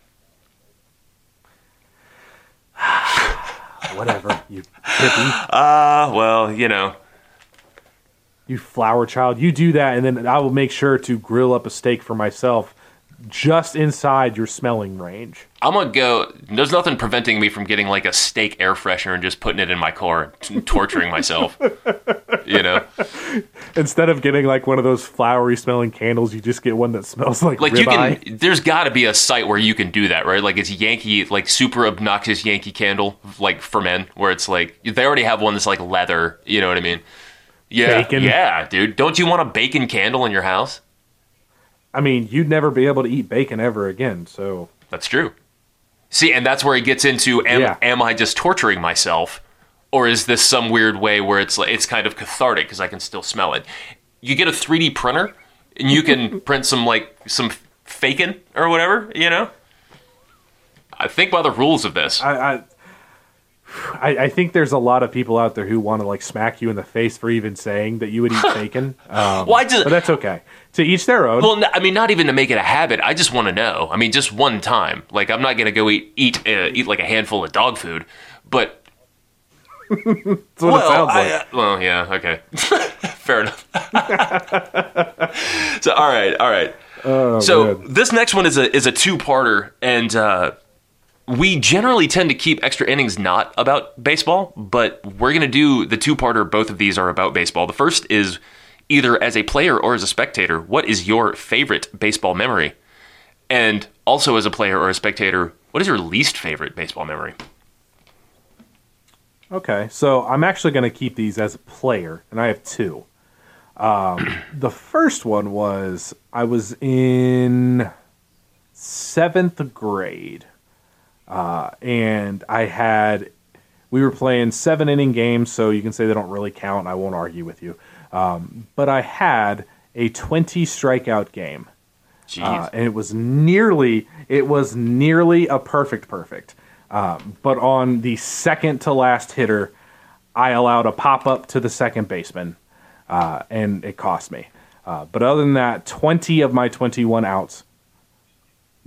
Whatever, you hippie. Well, you know. You flower child. You do that, and then I will make sure to grill up a steak for myself just inside your smelling range. I'm going to go... There's nothing preventing me from getting like a steak air freshener and just putting it in my car and torturing myself. You know? Instead of getting like one of those flowery smelling candles, you just get one that smells like ribeye. There's got to be a site where you can do that, right? Like it's Yankee, like super obnoxious Yankee candle, like for men, where it's like... They already have one that's like leather, you know what I mean? Yeah, bacon. Yeah, dude. Don't you want a bacon candle in your house? I mean, you'd never be able to eat bacon ever again, so... That's true. See, and that's where he gets into, am I just torturing myself? Or is this some weird way where it's kind of cathartic because I can still smell it? You get a 3D printer, and you can print some bacon or whatever, you know? I think by the rules of this. I think there's a lot of people out there who want to like smack you in the face for even saying that you would eat bacon. But that's okay. To each their own. Well, I mean, not even to make it a habit. I just want to know. I mean, just one time. Like, I'm not going to go eat like a handful of dog food, but... That's what it sounds like. Well, yeah, okay. Fair enough. So, all right. Oh, so, man. This next one is a two-parter, and... we generally tend to keep extra innings not about baseball, but we're going to do the two-parter. Both of these are about baseball. The first is either as a player or as a spectator, what is your favorite baseball memory? And also as a player or a spectator, what is your least favorite baseball memory? Okay, so I'm actually going to keep these as a player, and I have two. The first one was I was in 7th grade. And we were playing 7-inning games, so you can say they don't really count. I won't argue with you. But I had a 20 strikeout game. Jeez. And it was nearly a perfect. But on the second to last hitter, I allowed a pop up to the second baseman, and it cost me. But other than that, 20 of my 21 outs,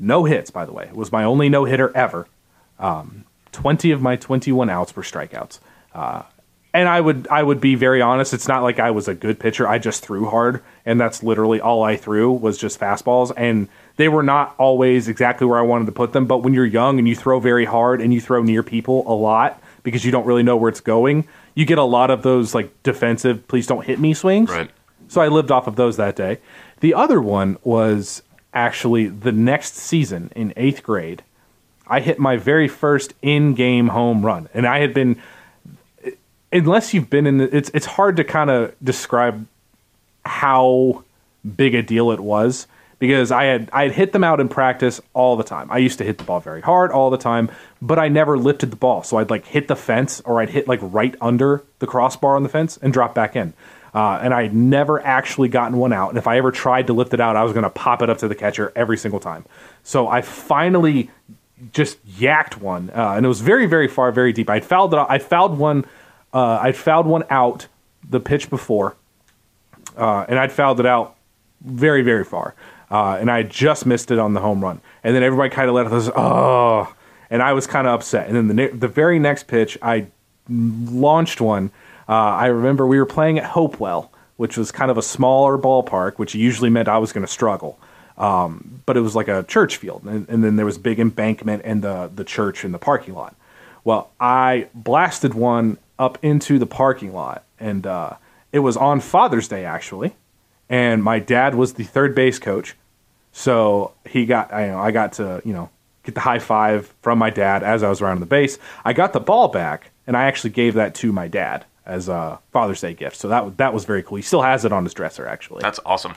No hits, by the way. It was my only no-hitter ever. 20 of my 21 outs were strikeouts. And I would be very honest, it's not like I was a good pitcher. I just threw hard, and that's literally all I threw was just fastballs. And they were not always exactly where I wanted to put them. But when you're young and you throw very hard and you throw near people a lot because you don't really know where it's going, you get a lot of those like defensive, please don't hit me swings. Right. So I lived off of those that day. The other one was actually the next season in 8th grade. I hit my very first in-game home run. And I had been... Unless you've been in it's hard to kind of describe how big a deal it was because I had hit them out in practice all the time. I used to hit the ball very hard all the time, but I never lifted the ball. So I'd like hit the fence or I'd hit like right under the crossbar on the fence and drop back in. And I'd never actually gotten one out. And if I ever tried to lift it out, I was going to pop it up to the catcher every single time. So I finally just yacked one, and it was very, very far, very deep. I'd fouled one out the pitch before, and I'd fouled it out very, very far. And I just missed it on the home run. And then everybody kind of let us, and I was kind of upset. And then the very next pitch, I launched one. I remember we were playing at Hopewell, which was kind of a smaller ballpark, which usually meant I was going to struggle. But it was like a church field. And then there was a big embankment and the church in the parking lot. Well, I blasted one up into the parking lot, and it was on Father's Day, actually, and my dad was the third base coach, so I got to get the high five from my dad as I was around the base. I got the ball back, and I actually gave that to my dad as a Father's Day gift, so that was very cool. He still has it on his dresser, actually. That's awesome.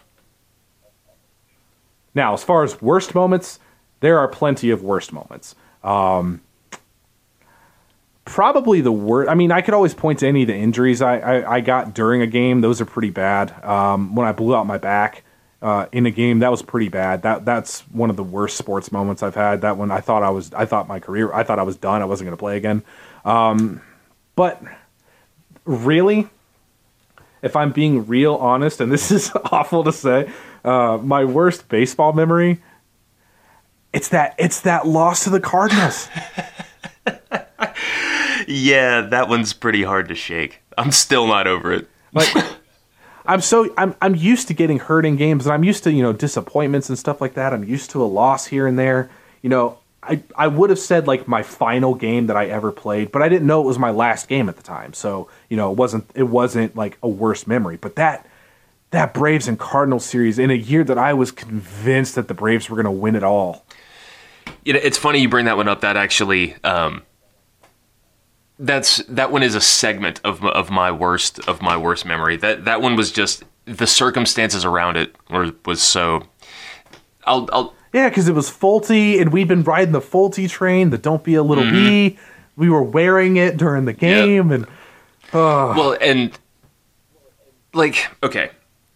Now, as far as worst moments, there are plenty of worst moments. Probably the worst. I mean, I could always point to any of the injuries I got during a game. Those are pretty bad. When I blew out my back in a game, that was pretty bad. That's one of the worst sports moments I've had. That one, I thought I was done. I wasn't going to play again. But really, if I'm being real honest, and this is awful to say, my worst baseball memory, it's that loss to the Cardinals. Yeah, that one's pretty hard to shake. I'm still not over it. Like, I'm used to getting hurt in games, and I'm used to disappointments and stuff like that. I'm used to a loss here and there. I would have said like my final game that I ever played, but I didn't know it was my last game at the time. So it wasn't like a worst memory. But that Braves and Cardinals series in a year that I was convinced that the Braves were going to win it all. It's funny you bring that one up. That actually. That one is a segment of my worst memory. That one was just the circumstances around it was so. Yeah, because it was Fulte, and we'd been riding the Fulte train, the Don't Be a Little Bee. We were wearing it during the game, and well, and like okay,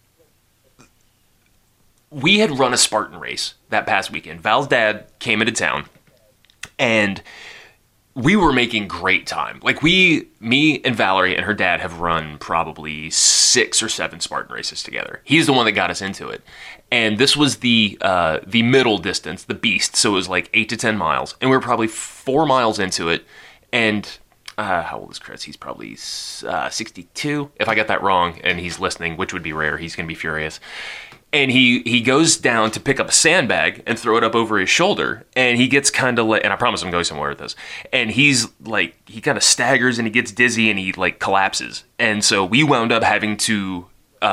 we had run a Spartan race that past weekend. Val's dad came into town, and we were making great time. Like me and Valerie and her dad have run probably 6 or 7 Spartan races together. He's the one that got us into it. And this was the middle distance, the beast. So it was like 8 to 10 miles. And we were probably 4 miles into it. And how old is Chris? He's probably 62. If I got that wrong and he's listening, which would be rare, he's going to be furious. And he goes down to pick up a sandbag and throw it up over his shoulder, and he gets kind of like, and I promise I'm going somewhere with this, and he's like, he kind of staggers and he gets dizzy and he like collapses. And so we wound up having to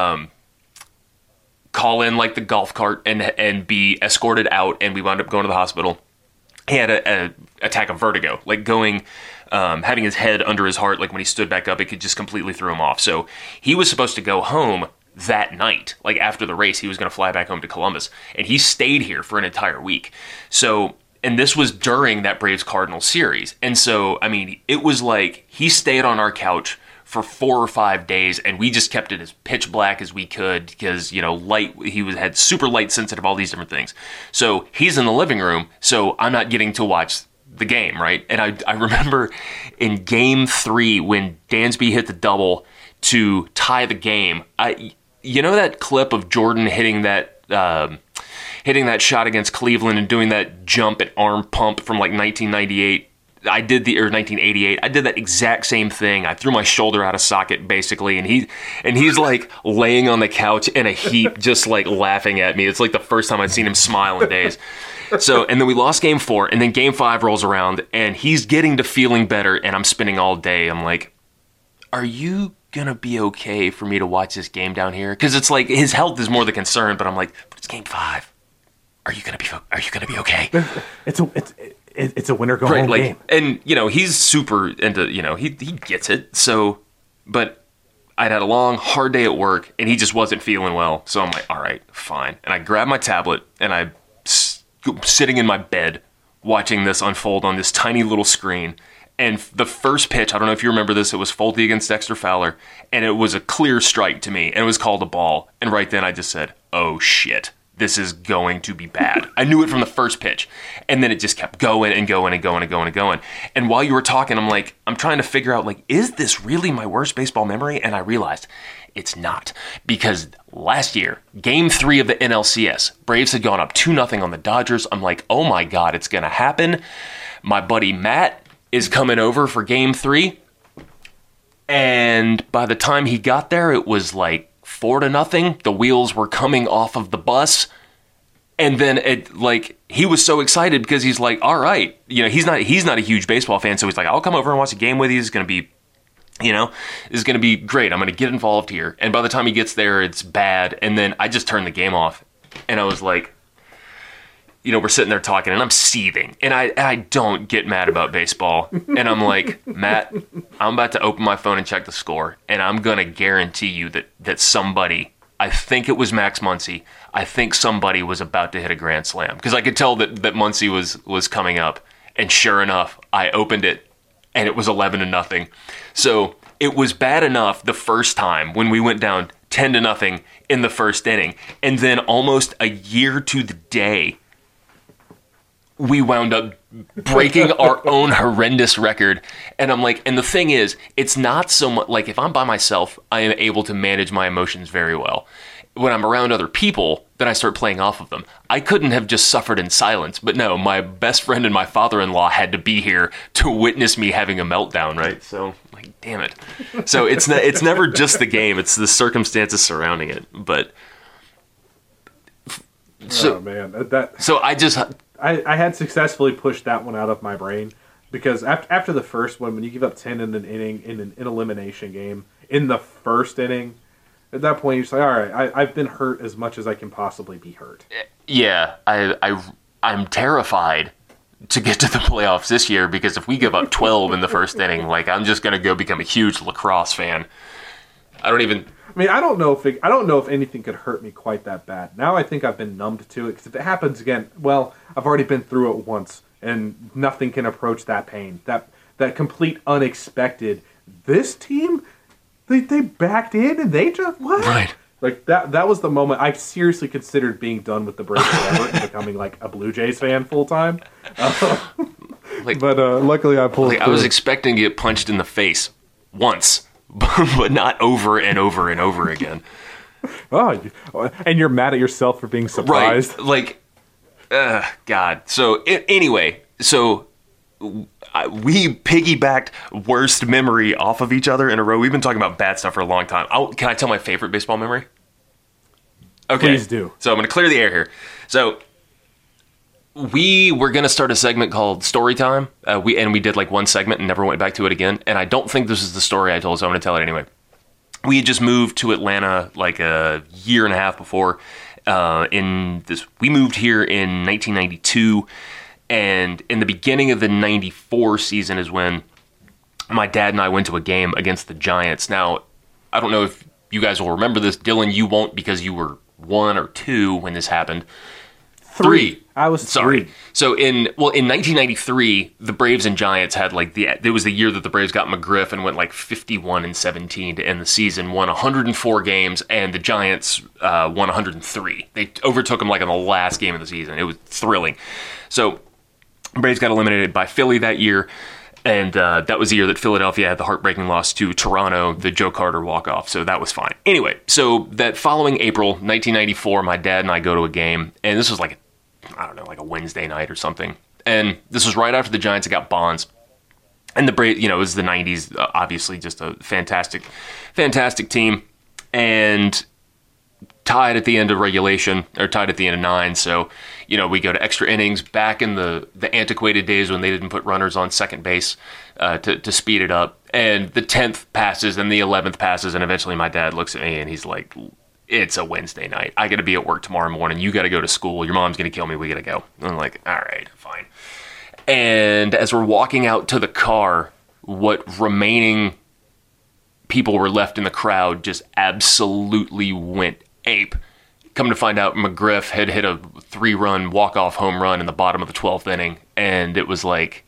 call in like the golf cart and be escorted out, and we wound up going to the hospital. He had an attack of vertigo, like going, having his head under his heart, like when he stood back up, it could just completely throw him off. So he was supposed to go home that night, like after the race, he was going to fly back home to Columbus, and he stayed here for an entire week. So, and this was during that Braves-Cardinals series. And so, I mean, it was like he stayed on our couch for 4 or 5 days, and we just kept it as pitch black as we could because, had super light sensitive, all these different things. So he's in the living room, so I'm not getting to watch the game, right? And I remember in Game 3 when Dansby hit the double to tie the game, you know that clip of Jordan hitting that hitting that shot against Cleveland and doing that jump and arm pump from like 1998. 1988. I did that exact same thing. I threw my shoulder out of socket basically, and he's like laying on the couch in a heap, just like laughing at me. It's like the first time I'd seen him smile in days. So, and then we lost game 4, and then game 5 rolls around, and he's getting to feeling better, and I'm spending all day. I'm like, are you gonna be okay for me to watch this game down here? Because it's like his health is more the concern, but I'm like, but it's game 5. Are you gonna be okay? It's a winner go home game. And he's super into he gets it. So, but I'd had a long, hard day at work, and he just wasn't feeling well. So I'm like, all right, fine. And I grabbed my tablet, and I'm sitting in my bed watching this unfold on this tiny little screen. And the first pitch, I don't know if you remember this, it was Folty against Dexter Fowler, and it was a clear strike to me, and it was called a ball. And right then I just said, oh shit, this is going to be bad. I knew it from the first pitch. And then it just kept going and going and going and going and going. And while you were talking, I'm trying to figure out, like, is this really my worst baseball memory? And I realized it's not. Because last year, game 3 of the NLCS, Braves had gone up 2-0 on the Dodgers. I'm like, oh my God, it's going to happen. My buddy Matt is coming over for game 3. And by the time he got there, it was like 4-0. The wheels were coming off of the bus. And then he was so excited because he's like, all right, he's not a huge baseball fan. So he's like, I'll come over and watch a game with you. It's going to be, it's going to be great. I'm going to get involved here. And by the time he gets there, it's bad. And then I just turned the game off, and I was like, we're sitting there talking, and I'm seething, and I don't get mad about baseball. And I'm like, Matt, I'm about to open my phone and check the score, and I'm going to guarantee you that somebody, I think it was Max Muncy, I think somebody was about to hit a grand slam, because I could tell that Muncy was coming up. And sure enough, I opened it, and it was 11-0. So it was bad enough the first time when we went down 10-0 in the first inning, and then almost a year to the day, we wound up breaking our own horrendous record. And I'm like, and the thing is, it's not so much like if I'm by myself, I am able to manage my emotions very well. When I'm around other people, then I start playing off of them. I couldn't have just suffered in silence, but no, my best friend and my father-in-law had to be here to witness me having a meltdown, right? So, like, damn it. So it's never just the game, it's the circumstances surrounding it. But oh man, so I had successfully pushed that one out of my brain, because after the first one, when you give up 10 in an inning in an elimination game in the first inning, at that point, you're just like, all right, I've been hurt as much as I can possibly be hurt. Yeah, I'm terrified to get to the playoffs this year, because if we give up 12 in the first inning, like, I'm just going to go become a huge lacrosse fan. I don't know if anything could hurt me quite that bad. Now I think I've been numbed to it, because if it happens again, well, I've already been through it once, and nothing can approach that pain. That complete unexpected. This team, they backed in and they just what? Right. Like that was the moment I seriously considered being done with the Braves forever and becoming like a Blue Jays fan full time. But luckily I pulled. I was expecting to get punched in the face once. But not over and over and over again. Oh, and you're mad at yourself for being surprised. Right. Like, God. So, anyway, we piggybacked worst memory off of each other in a row. We've been talking about bad stuff for a long time. Can I tell my favorite baseball memory? Okay. Please do. So, I'm going to clear the air here. So, we were going to start a segment called Story Time. We did like one segment and never went back to it again. And I don't think this is the story I told, so I'm going to tell it anyway. We had just moved to Atlanta like a year and a half before. We moved here in 1992. And in the beginning of the 94 season is when my dad and I went to a game against the Giants. Now, I don't know if you guys will remember this. Dylan, you won't, because you were 1 or 2 when this happened. 3. I was 3. Sorry. So in 1993, the Braves and Giants had it was the year that the Braves got McGriff and went like 51-17 to end the season, won 104 games, and the Giants won 103. They overtook them like in the last game of the season. It was thrilling. So Braves got eliminated by Philly that year. And that was the year that Philadelphia had the heartbreaking loss to Toronto, the Joe Carter walk-off, so that was fine. Anyway, so that following April, 1994, my dad and I go to a game, and this was like a Wednesday night or something. And this was right after the Giants had got Bonds. And the Braves, it was the 90s, obviously just a fantastic, fantastic team. And tied at the end of regulation, or tied at the end of 9, so, we go to extra innings back in the antiquated days when they didn't put runners on second base to speed it up. And the 10th passes, and the 11th passes, and eventually my dad looks at me, and he's like, it's a Wednesday night. I got to be at work tomorrow morning. You got to go to school. Your mom's going to kill me. We got to go. And I'm like, all right, fine. And as we're walking out to the car, what remaining people were left in the crowd just absolutely went ape. Come to find out, McGriff had hit a 3-run walk-off home run in the bottom of the 12th inning. And it was like,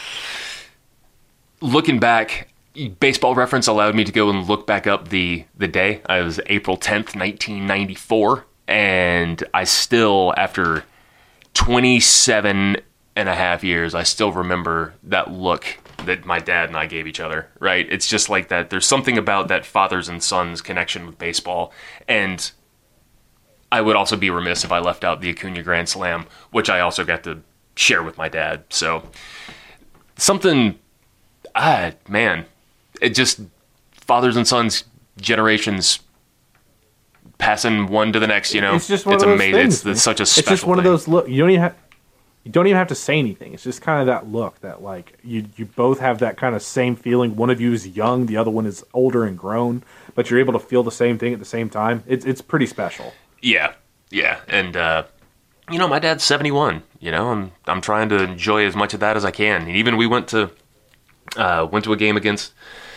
looking back, Baseball Reference allowed me to go and look back up the day. It was April 10th, 1994. And I still, after 27 and a half years, I still remember that look that my dad and I gave each other, right? It's just like that. There's something about that fathers and sons connection with baseball. And I would also be remiss if I left out the Acuna Grand Slam, which I also got to share with my dad. So something, man, it just, fathers and sons, generations passing one to the next, It's just one of those amazing. things. It's such a special It's just one thing. of those look. You don't even have to say anything. It's just kind of that look that, like, you both have that kind of same feeling. One of you is young, the other one is older and grown, but you're able to feel the same thing at the same time. It's pretty special. Yeah. And, my dad's 71, and I'm trying to enjoy as much of that as I can. And even we went to a game against,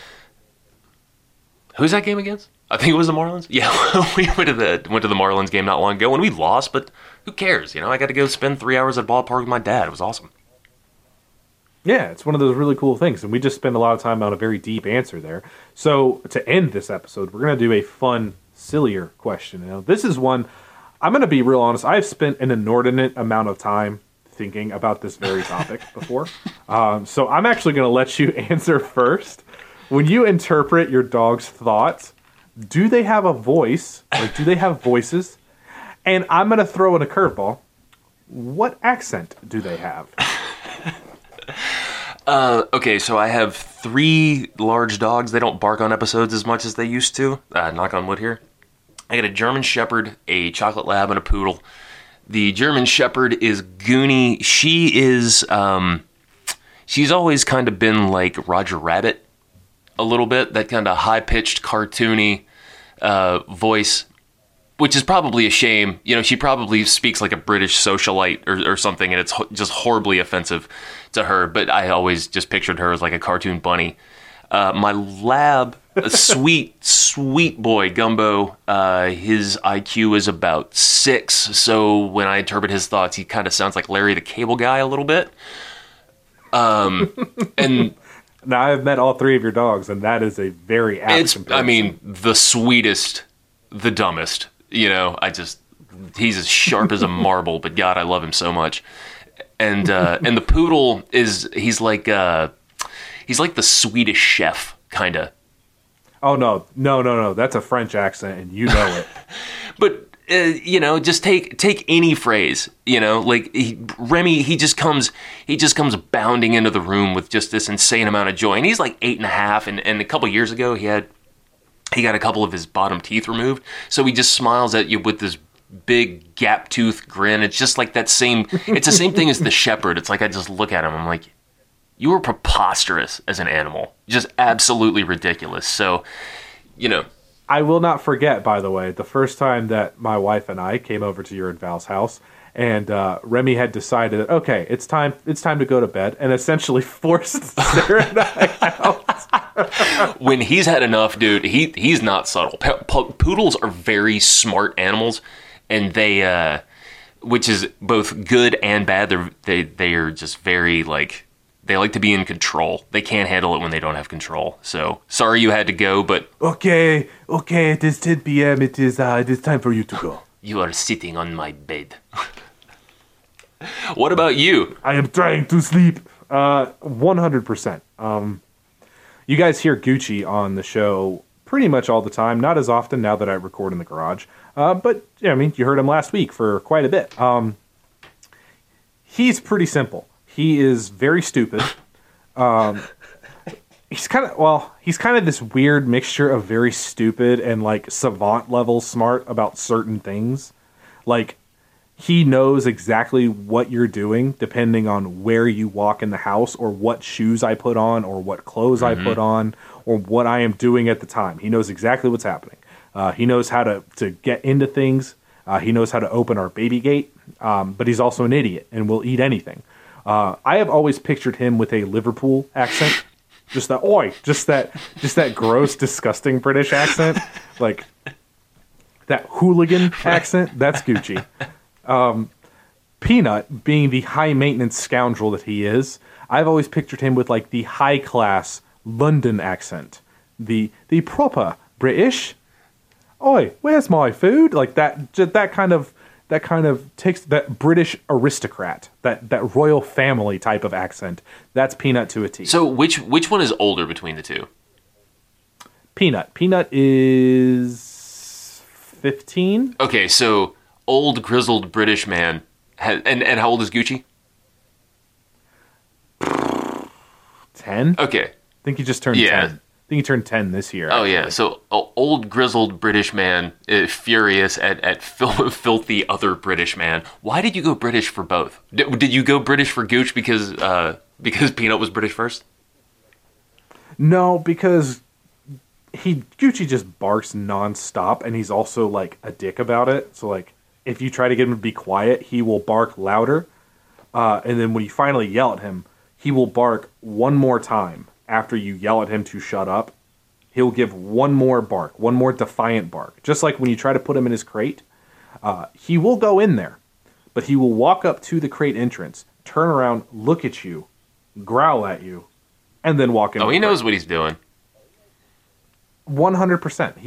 who's that game against? I think it was the Marlins. Yeah, we went to the Marlins game not long ago, and we lost, but who cares? I got to go spend 3 hours at ballpark with my dad. It was awesome. Yeah, it's one of those really cool things, and we just spend a lot of time on a very deep answer there. So to end this episode, we're going to do a fun, sillier question. This is one, I'm going to be real honest, I've spent an inordinate amount of time thinking about this very topic before. So I'm actually going to let you answer first. When you interpret your dog's thoughts, do they have a voice? Like, do they have voices? And I'm going to throw in a curveball. What accent do they have? Okay, so I have 3 large dogs. They don't bark on episodes as much as they used to. Knock on wood here. I got a German Shepherd, a Chocolate Lab, and a Poodle. The German Shepherd is Goonie. She is, she's always kind of been like Roger Rabbit a little bit. That kind of high-pitched, cartoony voice, which is probably a shame. She probably speaks like a British socialite or something, and it's just horribly offensive to her. But I always just pictured her as like a cartoon bunny. My lab, a sweet boy, Gumbo, his IQ is about 6. So when I interpret his thoughts, he kind of sounds like Larry the Cable Guy a little bit. And now I've met all 3 of your dogs, and that is a very apt comparison. The sweetest, the dumbest. He's as sharp as a marble, but God, I love him so much. And the Poodle he's like the Swedish Chef, kind of. Oh, no. That's a French accent, and you know it. But, just take any phrase, Remy, he just comes bounding into the room with just this insane amount of joy. And he's like 8.5, and a couple years ago, he got a couple of his bottom teeth removed. So he just smiles at you with this big gap tooth grin. It's just like it's the same thing as the Shepherd. It's like I just look at him, I'm like, you are preposterous as an animal. Just absolutely ridiculous. So, I will not forget, by the way, the first time that my wife and I came over to your and Val's house, and Remy had decided that, okay, it's time to go to bed, and essentially forced Sarah and I out. When he's had enough, dude, he's not subtle. Poodles are very smart animals, and they, which is both good and bad. They are just very they like to be in control. They can't handle it when they don't have control. So, sorry you had to go, but... Okay, it is 10 p.m. It is time for you to go. You are sitting on my bed. What about you? I am trying to sleep. 100%. You guys hear Gucci on the show pretty much all the time. Not as often now that I record in the garage. But, yeah, I mean, you heard him last week for quite a bit. He's pretty simple. He is very stupid. He's kind of this weird mixture of very stupid and like savant level smart about certain things. Like, he knows exactly what you're doing depending on where you walk in the house or what shoes I put on or what clothes I put on or what I am doing at the time. He knows exactly what's happening. He knows how to get into things. He knows how to open our baby gate. But he's also an idiot and will eat anything. I have always pictured him with a Liverpool accent. Just that gross, disgusting British accent. Like, that hooligan accent. That's Gucci. Peanut, being the high-maintenance scoundrel that he is, I've always pictured him with, like, the high-class London accent. The proper British. Oi, where's my food? Like, that kind of takes that British aristocrat, that royal family type of accent. That's Peanut to a T. So which one is older between the two? Peanut. Peanut is 15. Okay, so old grizzled British man. And how old is Gucci? 10. Okay. I think he just turned 10. I think he turned 10 this year. Oh, yeah. So, old grizzled British man, furious at filthy other British man. Why did you go British for both? Did you go British for Gooch because Peanut was British first? No, because Gucci just barks nonstop, and he's also, like, a dick about it. So, like, if you try to get him to be quiet, he will bark louder. And then when you finally yell at him, he will bark one more time. After you yell at him to shut up, he'll give one more bark, one more defiant bark. Just like when you try to put him in his crate, he will go in there, but he will walk up to the crate entrance, turn around, look at you, growl at you, and then walk in. Oh, he knows what he's doing. 100%.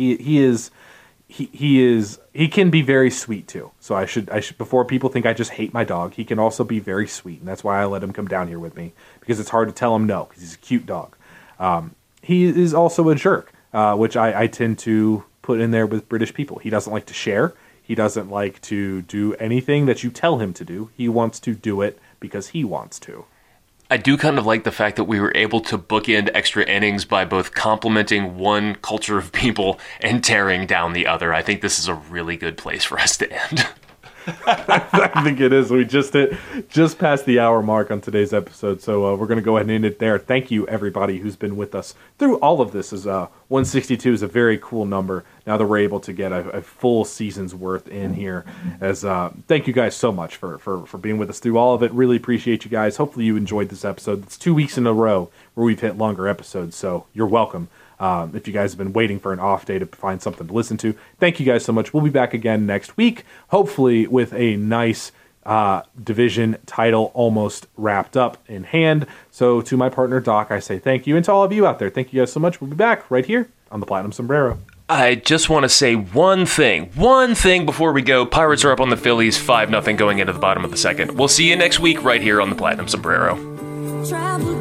He can be very sweet too. So I should before people think I just hate my dog, he can also be very sweet, and that's why I let him come down here with me, because it's hard to tell him no, because he's a cute dog. He is also a jerk, which I tend to put in there with British people. He doesn't like to share. He doesn't like to do anything that you tell him to do. He wants to do it because he wants to. I do kind of like the fact that we were able to bookend extra innings by both complimenting one culture of people and tearing down the other. I think this is a really good place for us to end. I think it is. We just past the hour mark on today's episode, so we're going to go ahead and end it there. Thank you, everybody who's been with us through all of this. 162 is a very cool number. Now that we're able to get a full season's worth in here, thank you guys so much for being with us through all of it. Really appreciate you guys. Hopefully you enjoyed this episode. It's 2 weeks in a row where we've hit longer episodes, so you're welcome. If you guys have been waiting for an off day to find something to listen to, thank you guys so much. We'll be back again next week, hopefully with a nice division title almost wrapped up in hand. So to my partner, Doc, I say thank you. And to all of you out there, thank you guys so much. We'll be back right here on the Platinum Sombrero. I just want to say one thing before we go. Pirates are up on the Phillies 5-0 going into the bottom of the second. We'll see you next week right here on the Platinum Sombrero. Travel